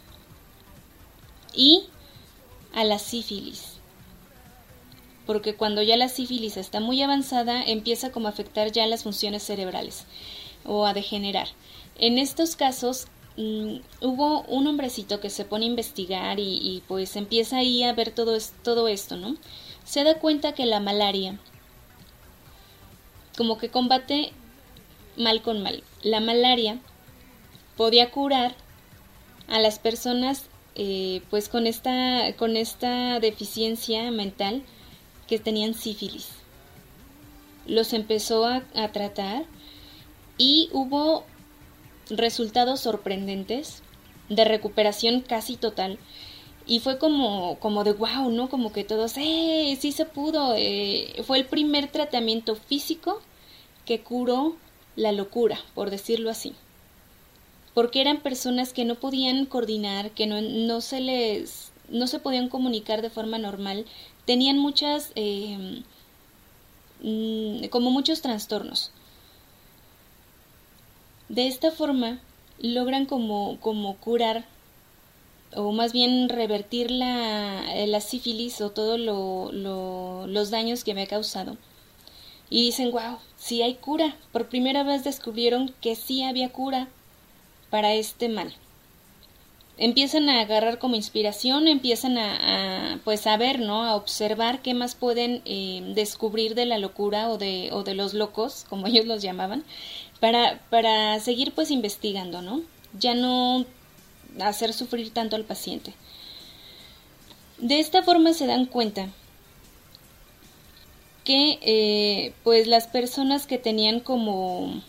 y a la sífilis. Porque cuando ya la sífilis está muy avanzada, empieza como a afectar ya las funciones cerebrales o a degenerar. En estos casos, mmm, hubo un hombrecito que se pone a investigar y, y pues empieza ahí a ver todo, es, todo esto, ¿no? Se da cuenta que la malaria como que combate mal con mal. La malaria podía curar a las personas eh, pues con esta, con esta deficiencia mental que tenían sífilis. Los empezó a, a tratar y hubo resultados sorprendentes de recuperación casi total. Y fue como, como de wow, ¿no? Como que todos, ¡eh! Sí se pudo. Eh, fue el primer tratamiento físico que curó la locura, por decirlo así. Porque eran personas que no podían coordinar, que no, no se les, no se podían comunicar de forma normal, tenían muchas, eh, mmm, como muchos trastornos. De esta forma logran como, como curar, o más bien revertir la, la sífilis o todos lo, lo, los daños que había causado. Y dicen, wow, sí hay cura. Por primera vez descubrieron que sí había cura para este mal. Empiezan a agarrar como inspiración, empiezan a, a pues a ver, ¿no? A observar qué más pueden eh, descubrir de la locura o de, o de los locos, como ellos los llamaban, para, para seguir pues investigando, ¿no? Ya no hacer sufrir tanto al paciente. De esta forma se dan cuenta que eh, pues las personas que tenían como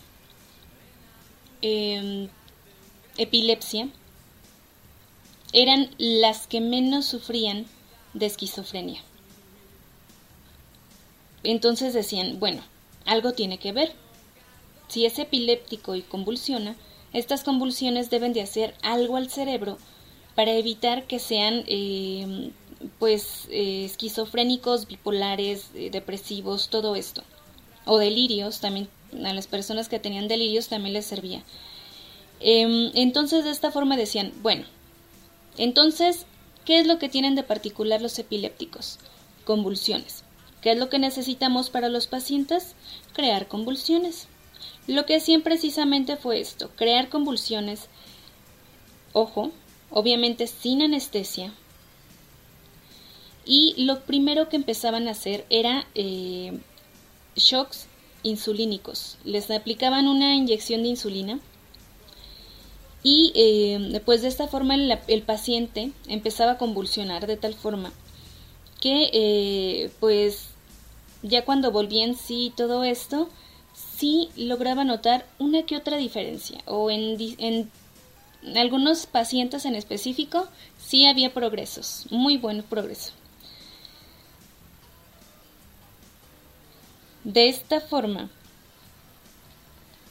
eh, epilepsia eran las que menos sufrían de esquizofrenia. Entonces decían, bueno, algo tiene que ver. Si es epiléptico y convulsiona, estas convulsiones deben de hacer algo al cerebro para evitar que sean eh, pues eh, esquizofrénicos, bipolares, eh, depresivos, todo esto. O delirios, también a las personas que tenían delirios también les servía. Eh, entonces de esta forma decían, bueno, entonces, ¿qué es lo que tienen de particular los epilépticos? Convulsiones. ¿Qué es lo que necesitamos para los pacientes? Crear convulsiones. Lo que hacían precisamente fue esto, crear convulsiones, ojo, obviamente sin anestesia, y lo primero que empezaban a hacer era eh, shocks insulínicos. Les aplicaban una inyección de insulina y eh, pues de esta forma el, el paciente empezaba a convulsionar de tal forma que eh, pues ya cuando volvía en sí todo esto, sí lograba notar una que otra diferencia, o en, en algunos pacientes en específico sí había progresos, muy buen progreso. De esta forma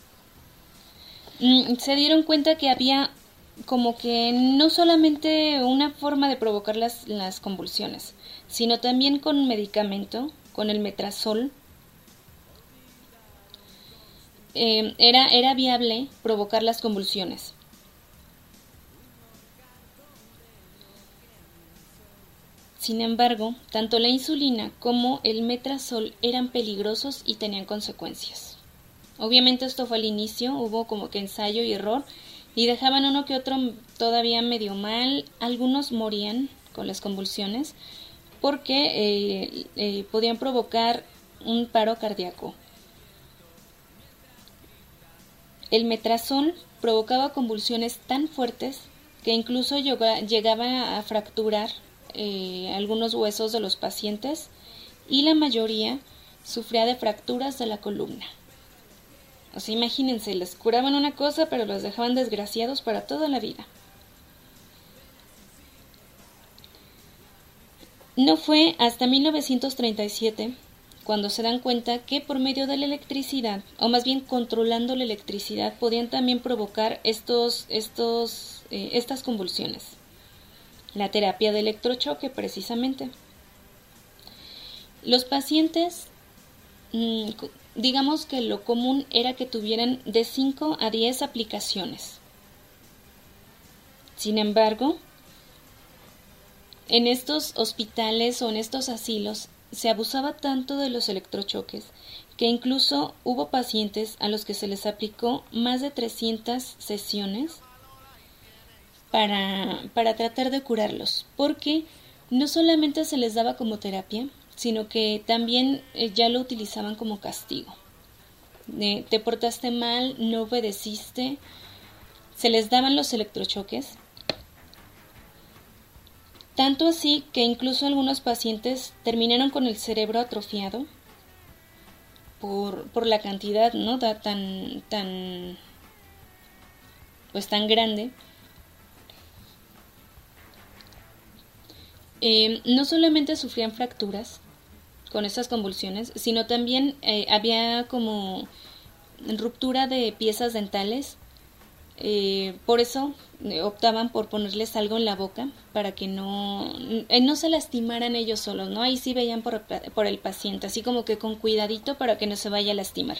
mm, se dieron cuenta que había como que no solamente una forma de provocar las, las convulsiones, sino también con medicamento, con el metrazol, eh, era, era viable provocar las convulsiones. Sin embargo, tanto la insulina como el metrazol eran peligrosos y tenían consecuencias. Obviamente esto fue al inicio, hubo como que ensayo y error, y dejaban uno que otro todavía medio mal, algunos morían con las convulsiones porque eh, eh, podían provocar un paro cardíaco. El metrazol provocaba convulsiones tan fuertes que incluso llegaba a fracturar eh, algunos huesos de los pacientes y la mayoría sufría de fracturas de la columna. O sea, imagínense, les curaban una cosa pero los dejaban desgraciados para toda la vida. No fue hasta mil novecientos treinta y siete cuando se dan cuenta que por medio de la electricidad, o más bien controlando la electricidad, podían también provocar estos, estos, eh, estas convulsiones. La terapia de electrochoque, precisamente. Los pacientes, mmm, digamos que lo común era que tuvieran de cinco a diez aplicaciones. Sin embargo, en estos hospitales o en estos asilos se abusaba tanto de los electrochoques que incluso hubo pacientes a los que se les aplicó más de trescientas sesiones para, para tratar de curarlos, porque no solamente se les daba como terapia, sino que también eh, ya lo utilizaban como castigo. Eh, te portaste mal, no obedeciste, se les daban los electrochoques. Tanto así que incluso algunos pacientes terminaron con el cerebro atrofiado por, por la cantidad, ¿no? Da tan, tan, pues tan grande. Eh, no solamente sufrían fracturas con esas convulsiones, sino también eh, había como ruptura de piezas dentales. Eh, por eso eh, optaban por ponerles algo en la boca para que no, eh, no se lastimaran ellos solos, ¿no? Ahí sí veían por, por el paciente, así como que con cuidadito para que no se vaya a lastimar.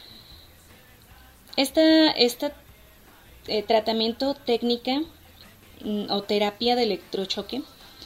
Esta, esta eh, tratamiento técnica mm, o terapia de electrochoque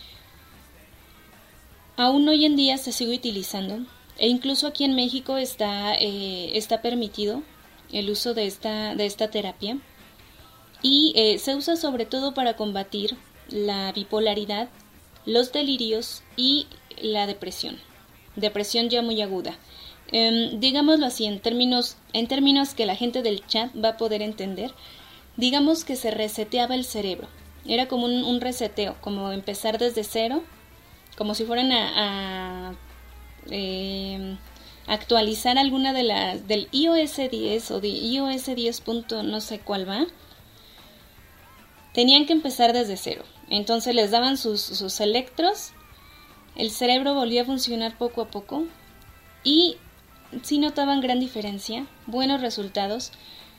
aún hoy en día se sigue utilizando e incluso aquí en México está, eh, está permitido el uso de esta, de esta terapia. Y eh, se usa sobre todo para combatir la bipolaridad, los delirios y la depresión. Depresión ya muy aguda. Eh, digámoslo así, en términos, en términos que la gente del chat va a poder entender, digamos que se reseteaba el cerebro. Era como un, un reseteo, como empezar desde cero, como si fueran a, a eh, actualizar alguna de las del i O S diez o de i O S diez. No sé cuál va. Tenían que empezar desde cero. Entonces les daban sus, sus electros, el cerebro volvía a funcionar poco a poco y sí notaban gran diferencia, buenos resultados,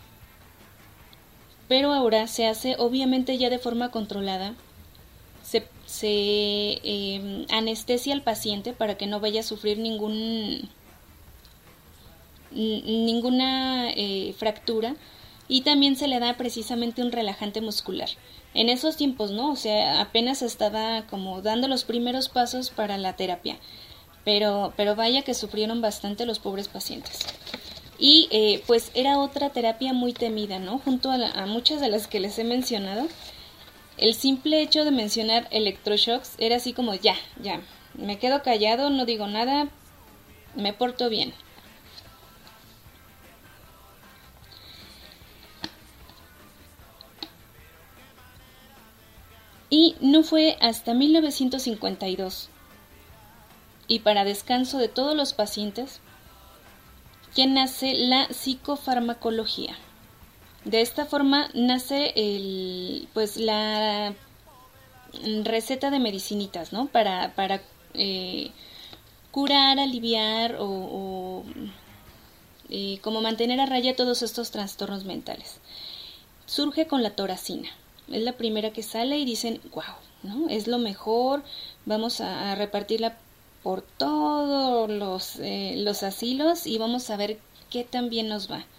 pero ahora se hace obviamente ya de forma controlada. Se, se eh, anestesia al paciente para que no vaya a sufrir ningún ninguna eh, fractura. Y también se le da precisamente un relajante muscular. En esos tiempos, ¿no? O sea, apenas estaba como dando los primeros pasos para la terapia. Pero, pero vaya que sufrieron bastante los pobres pacientes. Y eh, pues era otra terapia muy temida, ¿no? Junto a, la, a muchas de las que les he mencionado. El simple hecho de mencionar electroshocks era así como ya, ya. Me quedo callado, no digo nada, me porto bien. Y no fue hasta mil novecientos cincuenta y dos, y para descanso de todos los pacientes, que nace la psicofarmacología. De esta forma nace el, pues la receta de medicinitas, ¿no? Para, para eh, curar, aliviar o, o eh, como mantener a raya todos estos trastornos mentales. surge con la toracina. Es la primera que sale y dicen, wow, ¿no? Es lo mejor, vamos a, a repartirla por todos los, eh, los asilos y vamos a ver qué tan bien nos va.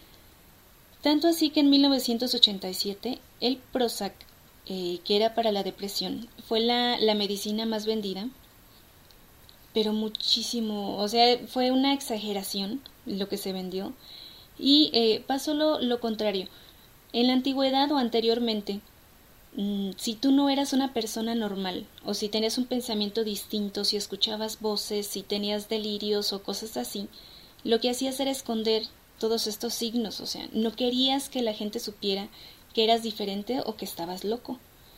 Tanto así que en mil novecientos ochenta y siete el Prozac, eh, que era para la depresión, fue la, la medicina más vendida, pero muchísimo, o sea, fue una exageración lo que se vendió. Y eh, pasó lo, lo contrario. En la antigüedad o anteriormente, mmm, si tú no eras una persona normal, o si tenías un pensamiento distinto, si escuchabas voces, si tenías delirios o cosas así, lo que hacías era esconder todos estos signos, o sea, no querías que la gente supiera que eras diferente o que estabas loco.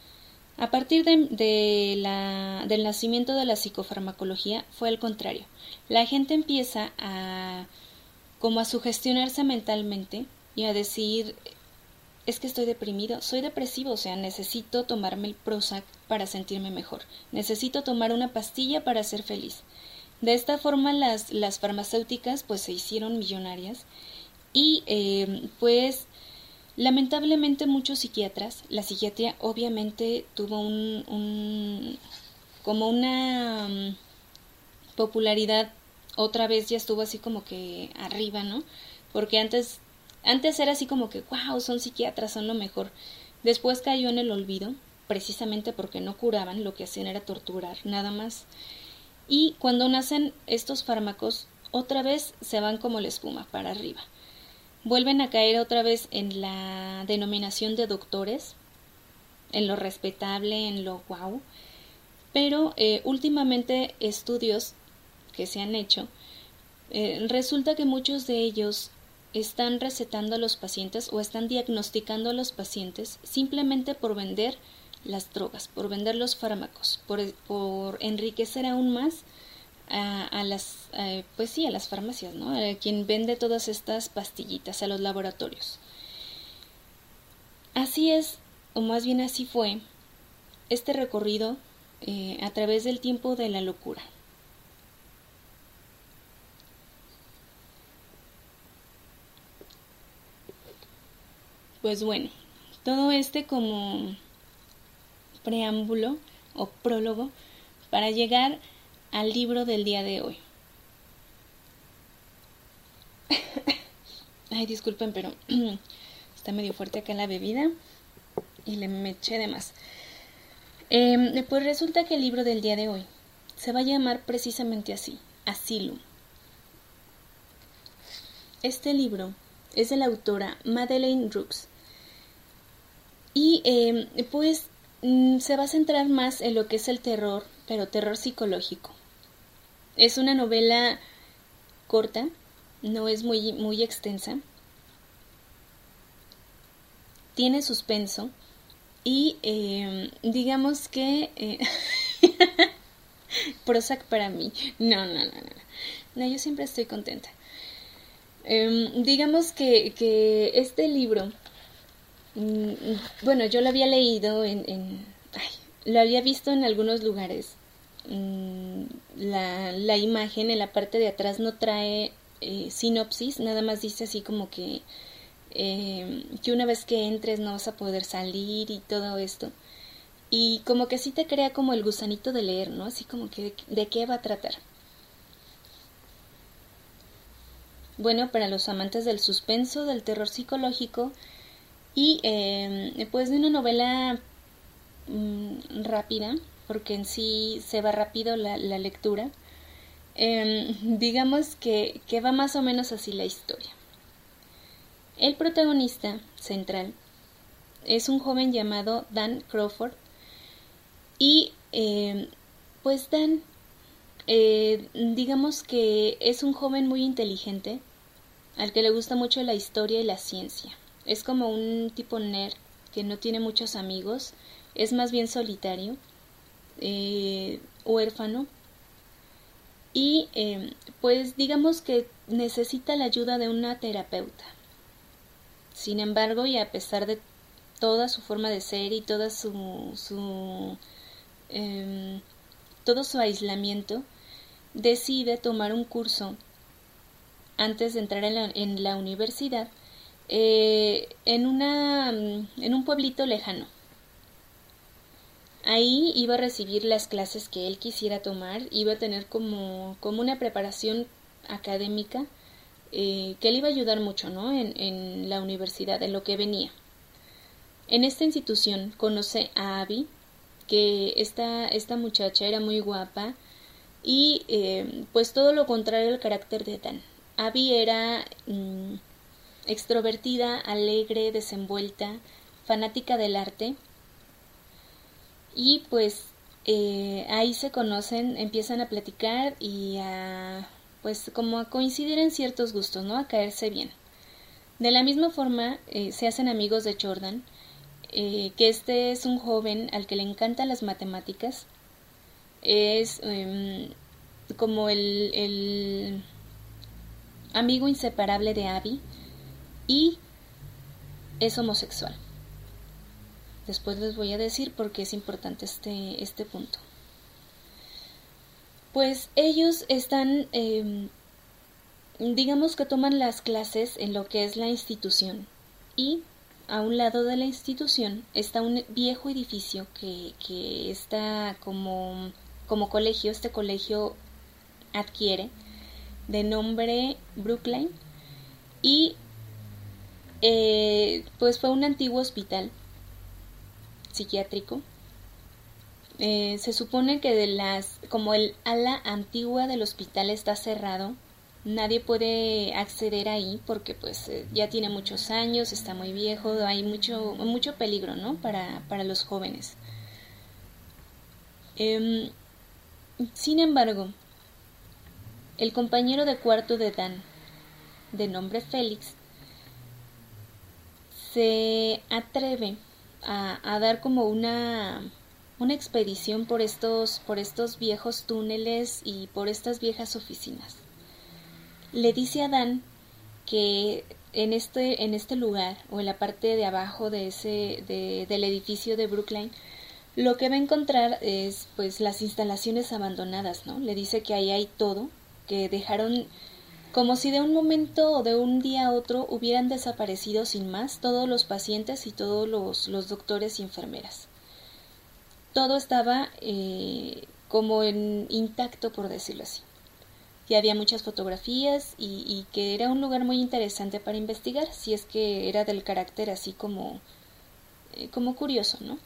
A partir de, de la, del nacimiento de la psicofarmacología fue al contrario. La gente empieza a como a sugestionarse mentalmente y a decir, es que estoy deprimido, soy depresivo, o sea, necesito tomarme el Prozac para sentirme mejor, necesito tomar una pastilla para ser feliz. De esta forma las, las farmacéuticas pues se hicieron millonarias y eh, pues lamentablemente muchos psiquiatras, la psiquiatría obviamente tuvo un, un como una um, popularidad, otra vez ya estuvo así como que arriba, ¿no? Porque antes, antes era así como que, wow, son psiquiatras, son lo mejor. Después cayó en el olvido, precisamente porque no curaban, lo que hacían era torturar, nada más. Y cuando nacen estos fármacos, otra vez se van como la espuma para arriba. Vuelven a caer otra vez en la denominación de doctores, en lo respetable, en lo wow. Pero eh, últimamente estudios que se han hecho, eh, resulta que muchos de ellos están recetando a los pacientes o están diagnosticando a los pacientes simplemente por vender las drogas, por vender los fármacos, por, por enriquecer aún más a, a las, eh, pues sí, a las farmacias, ¿no? A quien vende todas estas pastillitas, a los laboratorios. Así es, o más bien así fue, este recorrido eh, a través del tiempo de la locura. Pues bueno, todo este como preámbulo o prólogo para llegar al libro del día de hoy. Ay, disculpen, pero está medio fuerte acá la bebida y le me eché de más. Eh, pues resulta que el libro del día de hoy se va a llamar precisamente así, Asylum. Este libro es de la autora Madeleine Roux y eh, pues mm, se va a centrar más en lo que es el terror, pero terror psicológico. Es una novela corta, no es muy, muy extensa, tiene suspenso y eh, digamos que eh, Prozac para mí, no, no, no, no, no, yo siempre estoy contenta. Eh, digamos que, que este libro, mm, bueno, yo lo había leído en, en ay, lo había visto en algunos lugares. Mm, la, la imagen en la parte de atrás no trae eh, sinopsis, nada más dice así como que eh, que una vez que entres no vas a poder salir y todo esto, y como que sí te crea como el gusanito de leer, ¿no? Así como que de, de qué va a tratar. Bueno, para los amantes del suspenso, del terror psicológico y eh, pues de una novela mmm, rápida, porque en sí se va rápido la, la lectura, eh, digamos que, que va más o menos así la historia. El protagonista central es un joven llamado Dan Crawford y eh, pues Dan eh, digamos que es un joven muy inteligente al que le gusta mucho la historia y la ciencia. Es como un tipo nerd que no tiene muchos amigos, es más bien solitario, eh, huérfano y eh, pues digamos que necesita la ayuda de una terapeuta. Sin embargo, y a pesar de toda su forma de ser y toda su, su eh, todo su aislamiento, decide tomar un curso antes de entrar en la, en la universidad eh, en, una, en un pueblito lejano. Ahí iba a recibir las clases que él quisiera tomar, iba a tener como, como una preparación académica eh, que le iba a ayudar mucho, ¿no? En, en la universidad, en lo que venía. En esta institución conoce a Abby, que esta, esta muchacha era muy guapa y eh, pues todo lo contrario al carácter de Dan. Abby era mmm, extrovertida, alegre, desenvuelta, fanática del arte y pues eh, ahí se conocen, empiezan a platicar y a pues como a coincidir en ciertos gustos, ¿no? A caerse bien. De la misma forma eh, se hacen amigos de Jordan, eh, que este es un joven al que le encantan las matemáticas, es eh, como el, el amigo inseparable de Abby y es homosexual. Después les voy a decir por qué es importante este, este punto. Pues ellos están, eh, digamos que toman las clases en lo que es la institución y a un lado de la institución está un viejo edificio que, que está como, como colegio, este colegio adquiere de nombre Brookline y eh, pues fue un antiguo hospital psiquiátrico. Eh, se supone que de las como el ala antigua del hospital está cerrado, nadie puede acceder ahí porque pues eh, ya tiene muchos años, está muy viejo, hay mucho mucho peligro, ¿no? Para para los jóvenes. Eh, sin embargo, el compañero de cuarto de Dan, de nombre Félix, se atreve a, a dar como una una expedición por estos por estos viejos túneles y por estas viejas oficinas. Le dice a Dan que en este en este lugar o en la parte de abajo de ese de, del edificio de Brookline lo que va a encontrar es pues las instalaciones abandonadas, ¿no? Le dice que ahí hay todo, que dejaron como si de un momento o de un día a otro hubieran desaparecido sin más todos los pacientes y todos los, los doctores y enfermeras. Todo estaba eh, como en intacto, por decirlo así. Y había muchas fotografías y, y que era un lugar muy interesante para investigar, si es que era del carácter así como, eh, como curioso, ¿no?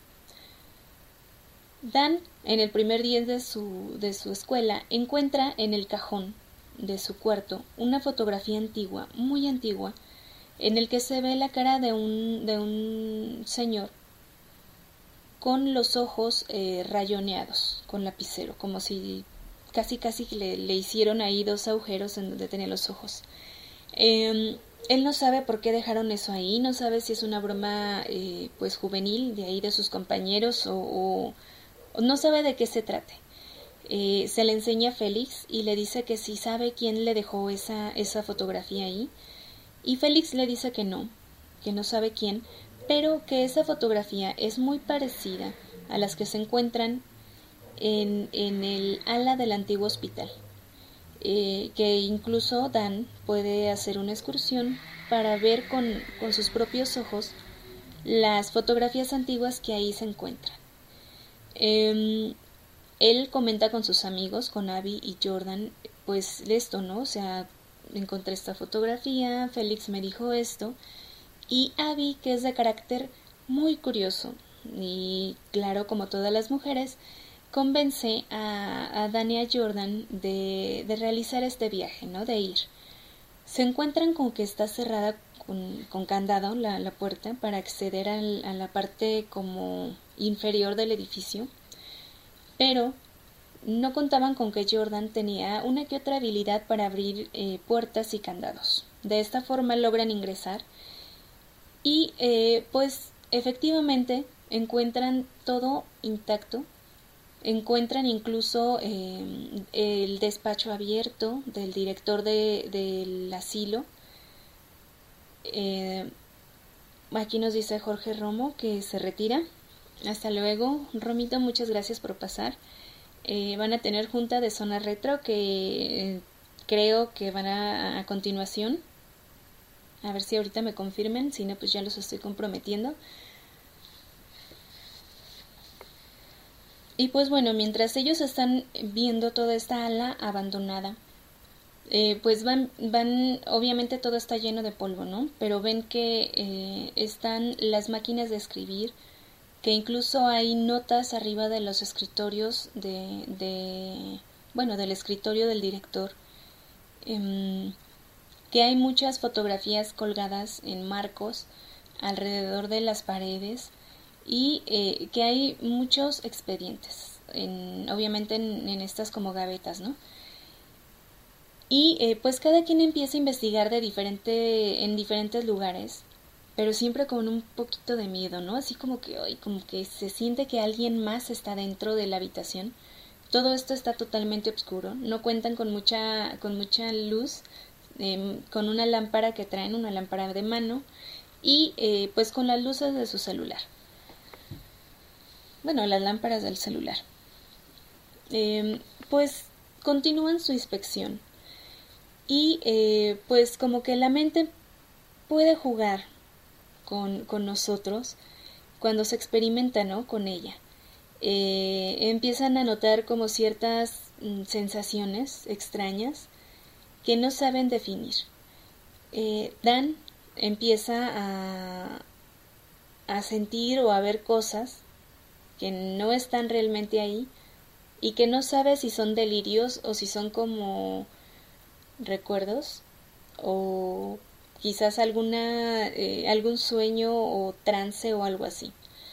Dan, en el primer día de su, de su escuela, encuentra en el cajón de su cuarto una fotografía antigua, muy antigua, en el que se ve la cara de un, de un señor con los ojos eh, rayoneados con lapicero, como si casi casi le, le hicieron ahí dos agujeros en donde tenía los ojos. Eh, él no sabe por qué dejaron eso ahí, no sabe si es una broma eh, pues juvenil de ahí de sus compañeros o, o, o no sabe de qué se trate. Eh, se le enseña a Félix y le dice que sí sabe quién le dejó esa, esa fotografía ahí y Félix le dice que no, que no sabe quién, pero que esa fotografía es muy parecida a las que se encuentran en, en el ala del antiguo hospital, eh, que incluso Dan puede hacer una excursión para ver con, con sus propios ojos las fotografías antiguas que ahí se encuentran. Eh, él comenta con sus amigos, con Abby y Jordan, pues esto, ¿no? O sea, encontré esta fotografía, Félix me dijo esto, y Abby, que es de carácter muy curioso, y claro, como todas las mujeres, convence a, a Dan y a Jordan de, de realizar este viaje, ¿no? De ir. Se encuentran con que está cerrada con, con candado la, la puerta para acceder al, a la parte como inferior del edificio, pero no contaban con que Jordan tenía una que otra habilidad para abrir eh, puertas y candados. De esta forma logran ingresar y eh, pues efectivamente encuentran todo intacto, encuentran incluso eh, el despacho abierto del director de, del asilo. Eh, aquí nos dice Jorge Romo que se retira. Hasta luego, Romito, muchas gracias por pasar. Eh, van a tener junta de zona retro que eh, creo que van a, a continuación. A ver si ahorita me confirmen, si no pues ya los estoy comprometiendo. Y pues bueno, mientras ellos están viendo toda esta ala abandonada, eh, pues van, van, obviamente todo está lleno de polvo, ¿no? Pero ven que eh, están las máquinas de escribir, que incluso hay notas arriba de los escritorios de, de bueno, del escritorio del director, eh, que hay muchas fotografías colgadas en marcos alrededor de las paredes y eh, que hay muchos expedientes, en, obviamente en, en estas como gavetas, ¿no? Y eh, pues cada quien empieza a investigar de diferente, en diferentes lugares, pero siempre con un poquito de miedo, ¿no? Así como que, ay, como que se siente que alguien más está dentro de la habitación. Todo esto está totalmente oscuro, no cuentan con mucha, con mucha luz, eh, con una lámpara que traen, una lámpara de mano, y eh, pues con las luces de su celular. Bueno, las lámparas del celular. Eh, pues continúan su inspección y eh, pues como que la mente puede jugar con, con nosotros cuando se experimenta, ¿no? Con ella. Eh, empiezan a notar como ciertas mm, sensaciones extrañas que no saben definir. Eh, Dan empieza a, a sentir o a ver cosas que no están realmente ahí y que no sabe si son delirios o si son como recuerdos o quizás alguna eh, algún sueño o trance o algo así.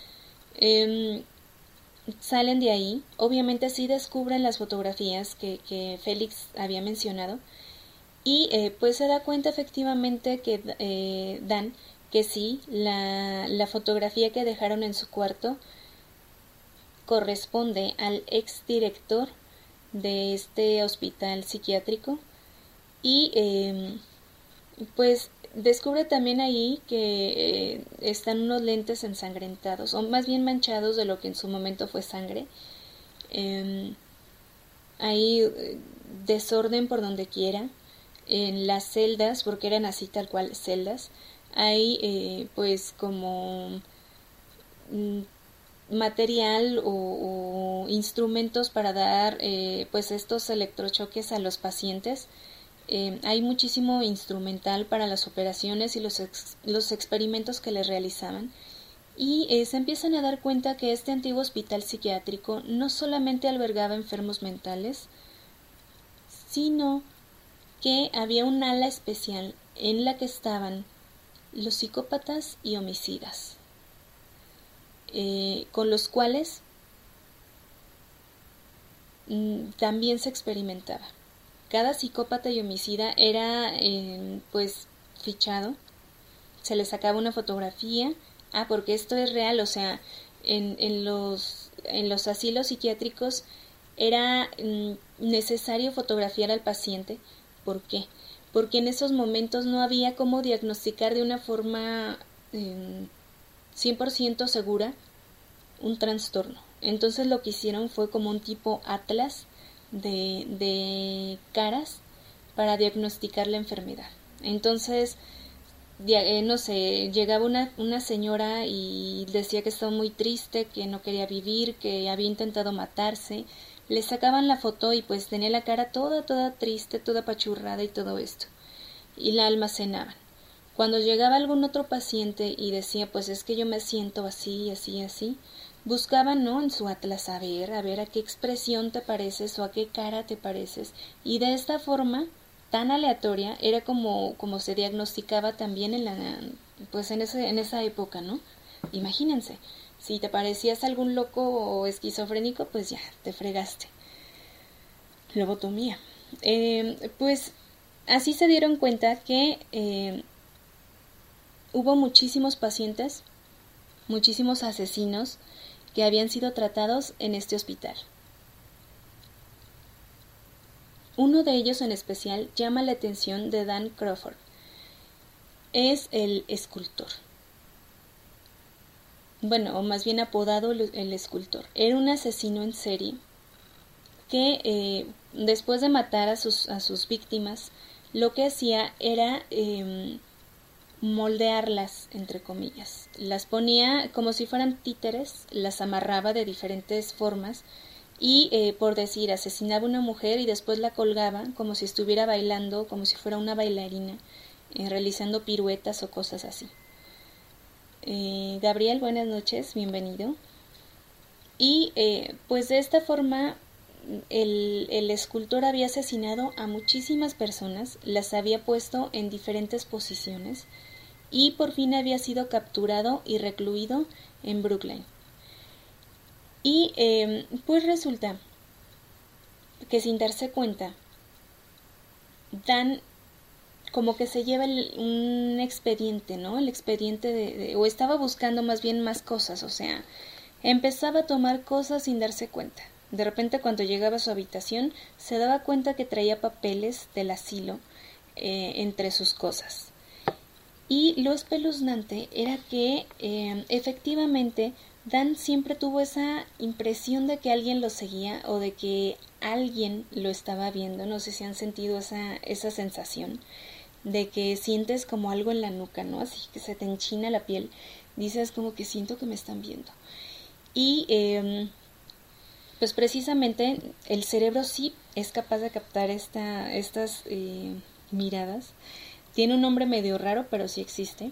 Eh, salen de ahí, obviamente sí descubren las fotografías que, que Félix había mencionado y eh, pues se da cuenta efectivamente que eh, Dan que sí, la, la fotografía que dejaron en su cuarto corresponde al exdirector de este hospital psiquiátrico y eh, pues descubre también ahí que eh, están unos lentes ensangrentados o más bien manchados de lo que en su momento fue sangre. Eh, hay eh, desorden por donde quiera en las celdas, porque eran así tal cual celdas. Hay eh, pues como mm, material o, o instrumentos para dar eh, pues estos electrochoques a los pacientes. Eh, hay muchísimo instrumental para las operaciones y los, ex, los experimentos que les realizaban y eh, se empiezan a dar cuenta que este antiguo hospital psiquiátrico no solamente albergaba enfermos mentales, sino que había un ala especial en la que estaban los psicópatas y homicidas, eh, con los cuales mm, también se experimentaba. Cada psicópata y homicida era eh, pues fichado, se le sacaba una fotografía, ah, porque esto es real, o sea, en, en, los, en los asilos psiquiátricos era mm, necesario fotografiar al paciente. ¿Por qué? Porque en esos momentos no había cómo diagnosticar de una forma eh, cien por ciento segura un trastorno. Entonces lo que hicieron fue como un tipo atlas de, de caras para diagnosticar la enfermedad. Entonces, eh, no sé, llegaba una, una señora y decía que estaba muy triste, que no quería vivir, que había intentado matarse. Le sacaban la foto y pues tenía la cara toda, toda triste, toda apachurrada y todo esto. Y la almacenaban. Cuando llegaba algún otro paciente y decía, pues es que yo me siento así, así, así, buscaban, ¿no?, en su atlas a ver, a ver a qué expresión te pareces o a qué cara te pareces. Y de esta forma, tan aleatoria, era como, como se diagnosticaba también en la, pues en ese, en esa época, ¿no? Imagínense, si te parecías algún loco o esquizofrénico, pues ya, te fregaste. Lobotomía. Eh, pues así se dieron cuenta que eh, hubo muchísimos pacientes, muchísimos asesinos que habían sido tratados en este hospital. Uno de ellos en especial llama la atención de Dan Crawford. Es el escultor. Bueno, o más bien apodado el escultor. Era un asesino en serie que eh, después de matar a sus, a sus víctimas, lo que hacía era eh, moldearlas, entre comillas. Las ponía como si fueran títeres, las amarraba de diferentes formas y, eh, por decir, asesinaba a una mujer y después la colgaba como si estuviera bailando, como si fuera una bailarina, eh, realizando piruetas o cosas así. Eh, Gabriel, buenas noches, bienvenido. Y eh, pues de esta forma el, el escultor había asesinado a muchísimas personas, las había puesto en diferentes posiciones y por fin había sido capturado y recluido en Brooklyn. Y eh, pues resulta que sin darse cuenta, Dan como que se lleva el, un expediente, ¿no? El expediente de, de, o estaba buscando más bien más cosas, o sea, empezaba a tomar cosas sin darse cuenta. De repente cuando llegaba a su habitación se daba cuenta que traía papeles del asilo eh, entre sus cosas. Y lo espeluznante era que eh, efectivamente Dan siempre tuvo esa impresión de que alguien lo seguía o de que alguien lo estaba viendo. No sé si han sentido esa, esa sensación de que sientes como algo en la nuca, ¿no? Así que se te enchina la piel. Dices como que siento que me están viendo. Y eh, pues precisamente el cerebro sí es capaz de captar esta, estas eh, miradas. Tiene un nombre medio raro, pero sí existe.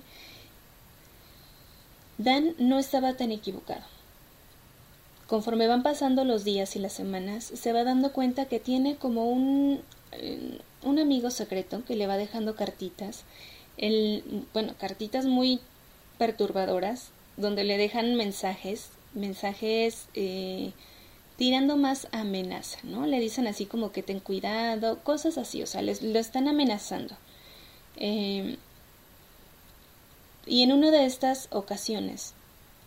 Dan no estaba tan equivocado. Conforme van pasando los días y las semanas, se va dando cuenta que tiene como un, eh, un amigo secreto que le va dejando cartitas. El, bueno, cartitas muy perturbadoras, donde le dejan mensajes, mensajes eh, tirando más a amenaza, ¿no? Le dicen así como que ten cuidado, cosas así, o sea, les, lo están amenazando. Eh, y en una de estas ocasiones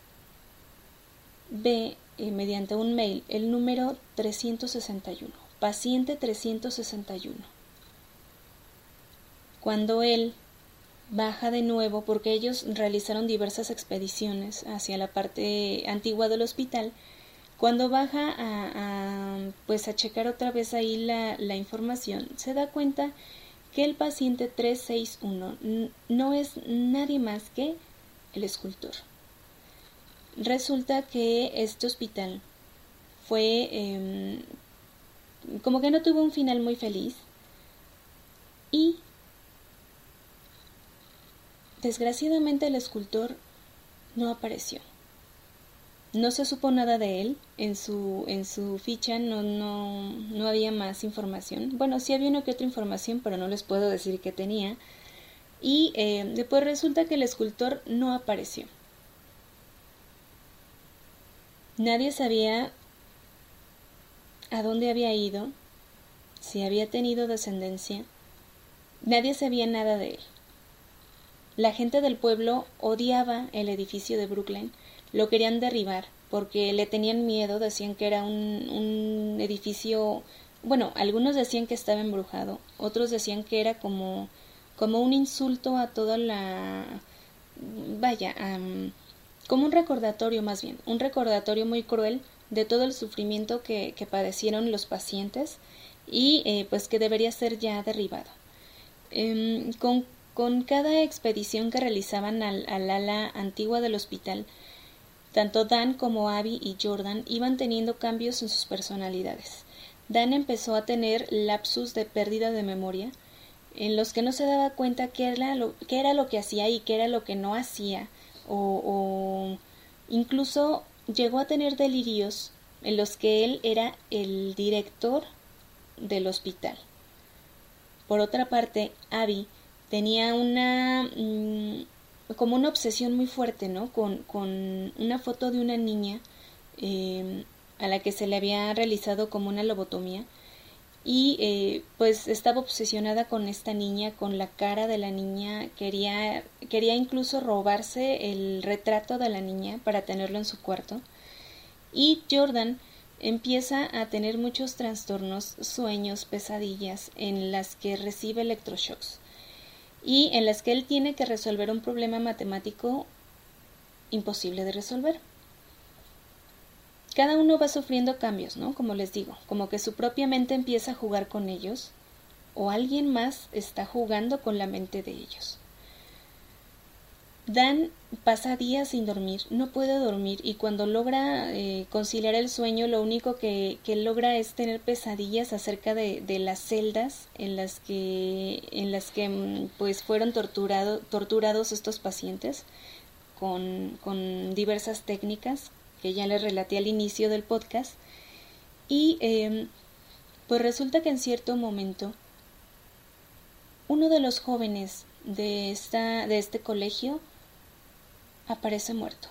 ve eh, mediante un mail el número trescientos sesenta y uno, paciente trescientos sesenta y uno. Cuando él baja de nuevo, porque ellos realizaron diversas expediciones hacia la parte antigua del hospital, cuando baja a, a pues a checar otra vez ahí la, la información, se da cuenta que el paciente trescientos sesenta y uno no es nadie más que el escultor. Resulta que este hospital fue eh, como que no tuvo un final muy feliz y desgraciadamente el escultor no apareció. No se supo nada de él, en su, en su ficha no, no, no había más información. Bueno, sí había una que otra información, pero no les puedo decir qué tenía. Y eh, después resulta que el escultor no apareció. Nadie sabía a dónde había ido, si había tenido descendencia. Nadie sabía nada de él. La gente del pueblo odiaba el edificio de Brooklyn, lo querían derribar porque le tenían miedo, decían que era un, un edificio, bueno, algunos decían que estaba embrujado, otros decían que era como, como un insulto a toda la, vaya, um, como un recordatorio más bien, un recordatorio muy cruel de todo el sufrimiento que, que padecieron los pacientes y eh, pues que debería ser ya derribado. Eh, con Con cada expedición que realizaban al, al ala antigua del hospital, tanto Dan como Abby y Jordan iban teniendo cambios en sus personalidades. Dan empezó a tener lapsus de pérdida de memoria, en los que no se daba cuenta qué era lo, qué era lo que hacía y qué era lo que no hacía, o, o incluso llegó a tener delirios en los que él era el director del hospital. Por otra parte, Abby tenía una mmm, como una obsesión muy fuerte, ¿no? Con, con una foto de una niña eh, a la que se le había realizado como una lobotomía y eh, pues estaba obsesionada con esta niña, con la cara de la niña, quería, quería incluso robarse el retrato de la niña para tenerlo en su cuarto. Y Jordan empieza a tener muchos trastornos, sueños, pesadillas en las que recibe electroshocks y en las que él tiene que resolver un problema matemático imposible de resolver. Cada uno va sufriendo cambios, ¿no? Como les digo, como que su propia mente empieza a jugar con ellos o alguien más está jugando con la mente de ellos. Dan pasa días sin dormir, no puede dormir y cuando logra eh, conciliar el sueño, lo único que, que logra es tener pesadillas acerca de, de las celdas en las que, en las que pues fueron torturado, torturados estos pacientes con, con diversas técnicas que ya les relaté al inicio del podcast. Y eh, pues resulta que en cierto momento uno de los jóvenes de, esta, de este colegio aparece muerto.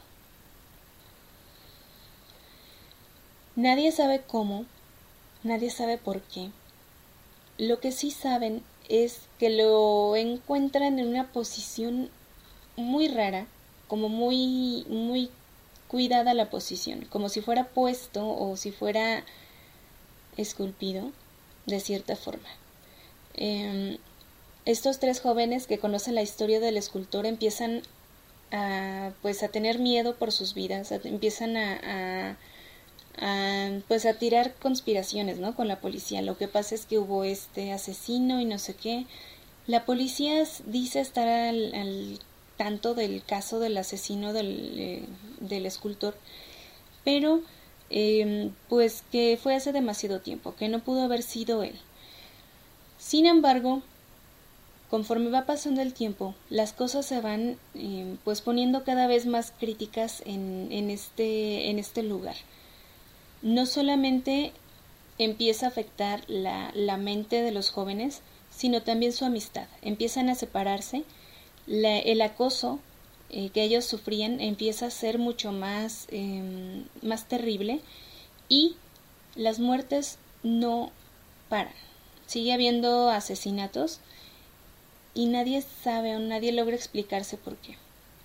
Nadie sabe cómo, nadie sabe por qué. Lo que sí saben es que lo encuentran en una posición muy rara, como muy, muy cuidada la posición, como si fuera puesto o si fuera esculpido de cierta forma. Eh, estos tres jóvenes que conocen la historia del escultor empiezan a, pues a tener miedo por sus vidas, a, empiezan a, a, a pues a tirar conspiraciones, ¿no? Con la policía. Lo que pasa es que hubo este asesino y no sé qué. La policía dice estar al, al tanto del caso del asesino del, eh, del escultor, pero eh, pues que fue hace demasiado tiempo, que no pudo haber sido él. Sin embargo, conforme va pasando el tiempo, las cosas se van eh, pues poniendo cada vez más críticas en, en, este, en este lugar. No solamente empieza a afectar la, la mente de los jóvenes, sino también su amistad. Empiezan a separarse, la, el acoso eh, que ellos sufrían empieza a ser mucho más, eh, más terrible y las muertes no paran. Sigue habiendo asesinatos y nadie sabe o nadie logra explicarse por qué.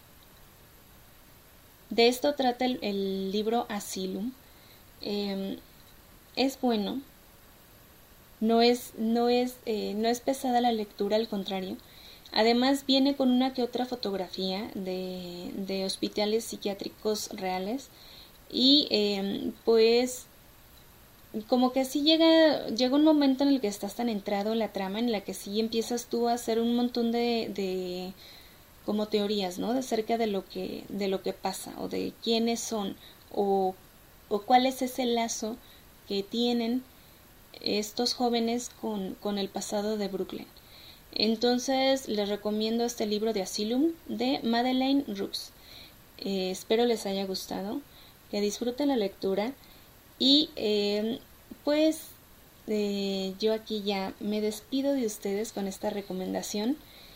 De esto trata el, el libro Asylum. Eh, es bueno, no es, no, es, eh, no es pesada la lectura, al contrario. Además viene con una que otra fotografía de, de hospitales psiquiátricos reales y eh, pues como que sí llega, llega un momento en el que estás tan entrado en la trama en la que sí empiezas tú a hacer un montón de, de como teorías, ¿no? De acerca de lo que, de lo que pasa, o de quiénes son, o, o cuál es ese lazo que tienen estos jóvenes con, con el pasado de Brooklyn. Entonces les recomiendo este libro de Asylum de Madeleine Roux. Eh, espero les haya gustado, que disfruten la lectura. Y eh, pues eh, yo aquí ya me despido de ustedes con esta recomendación.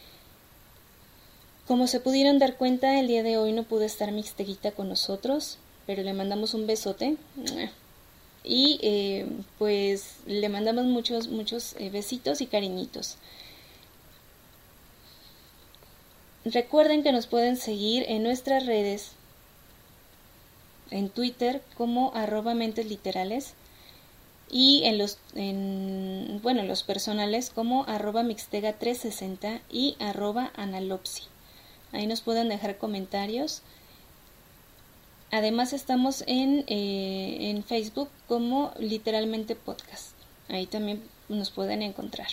Como se pudieron dar cuenta, el día de hoy no pudo estar Mixteguita con nosotros, pero le mandamos un besote. Y eh, pues le mandamos muchos, muchos eh, besitos y cariñitos. Recuerden que nos pueden seguir en nuestras redes, en Twitter como arroba mentes literales y en los en, bueno los personales como arroba mixtega trescientos sesenta y arroba analopsi. Ahí nos pueden dejar comentarios. Además estamos en, eh, en Facebook como literalmente podcast. Ahí también nos pueden encontrar.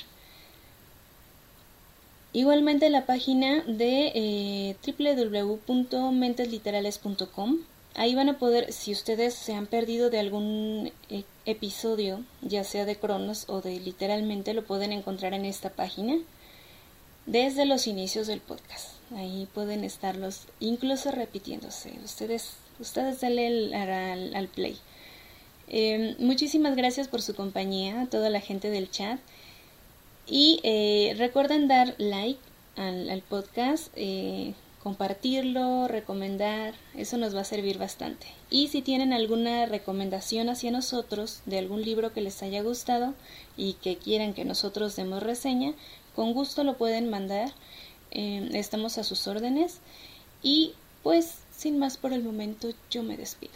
Igualmente la página de eh, doble u doble u doble u punto mentes literales punto com. Ahí van a poder, si ustedes se han perdido de algún eh, episodio, ya sea de Cronos o de Literalmente, lo pueden encontrar en esta página desde los inicios del podcast. Ahí pueden estarlos incluso repitiéndose. Ustedes, ustedes denle el, al, al play. Eh, muchísimas gracias por su compañía, a toda la gente del chat. Y eh, recuerden dar like al, al podcast, eh, compartirlo, recomendar, eso nos va a servir bastante. Y si tienen alguna recomendación hacia nosotros de algún libro que les haya gustado y que quieran que nosotros demos reseña, con gusto lo pueden mandar, eh, estamos a sus órdenes. Y pues sin más por el momento yo me despido.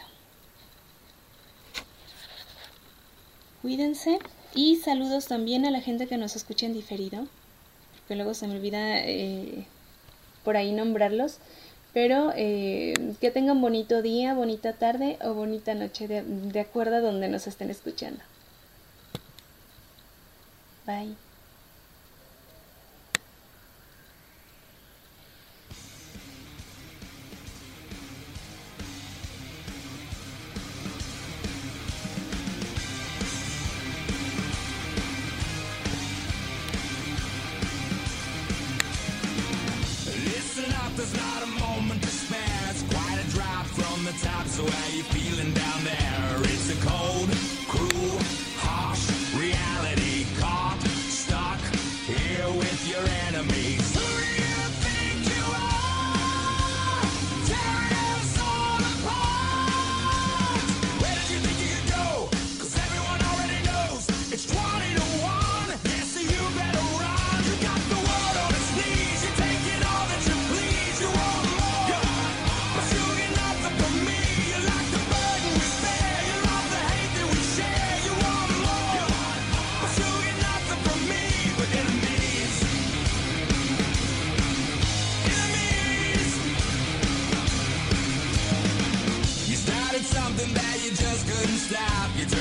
Cuídense. Y saludos también a la gente que nos escucha en diferido, porque luego se me olvida eh, por ahí nombrarlos. Pero eh, que tengan bonito día, bonita tarde o bonita noche, de, de acuerdo a donde nos estén escuchando. Bye. stop. You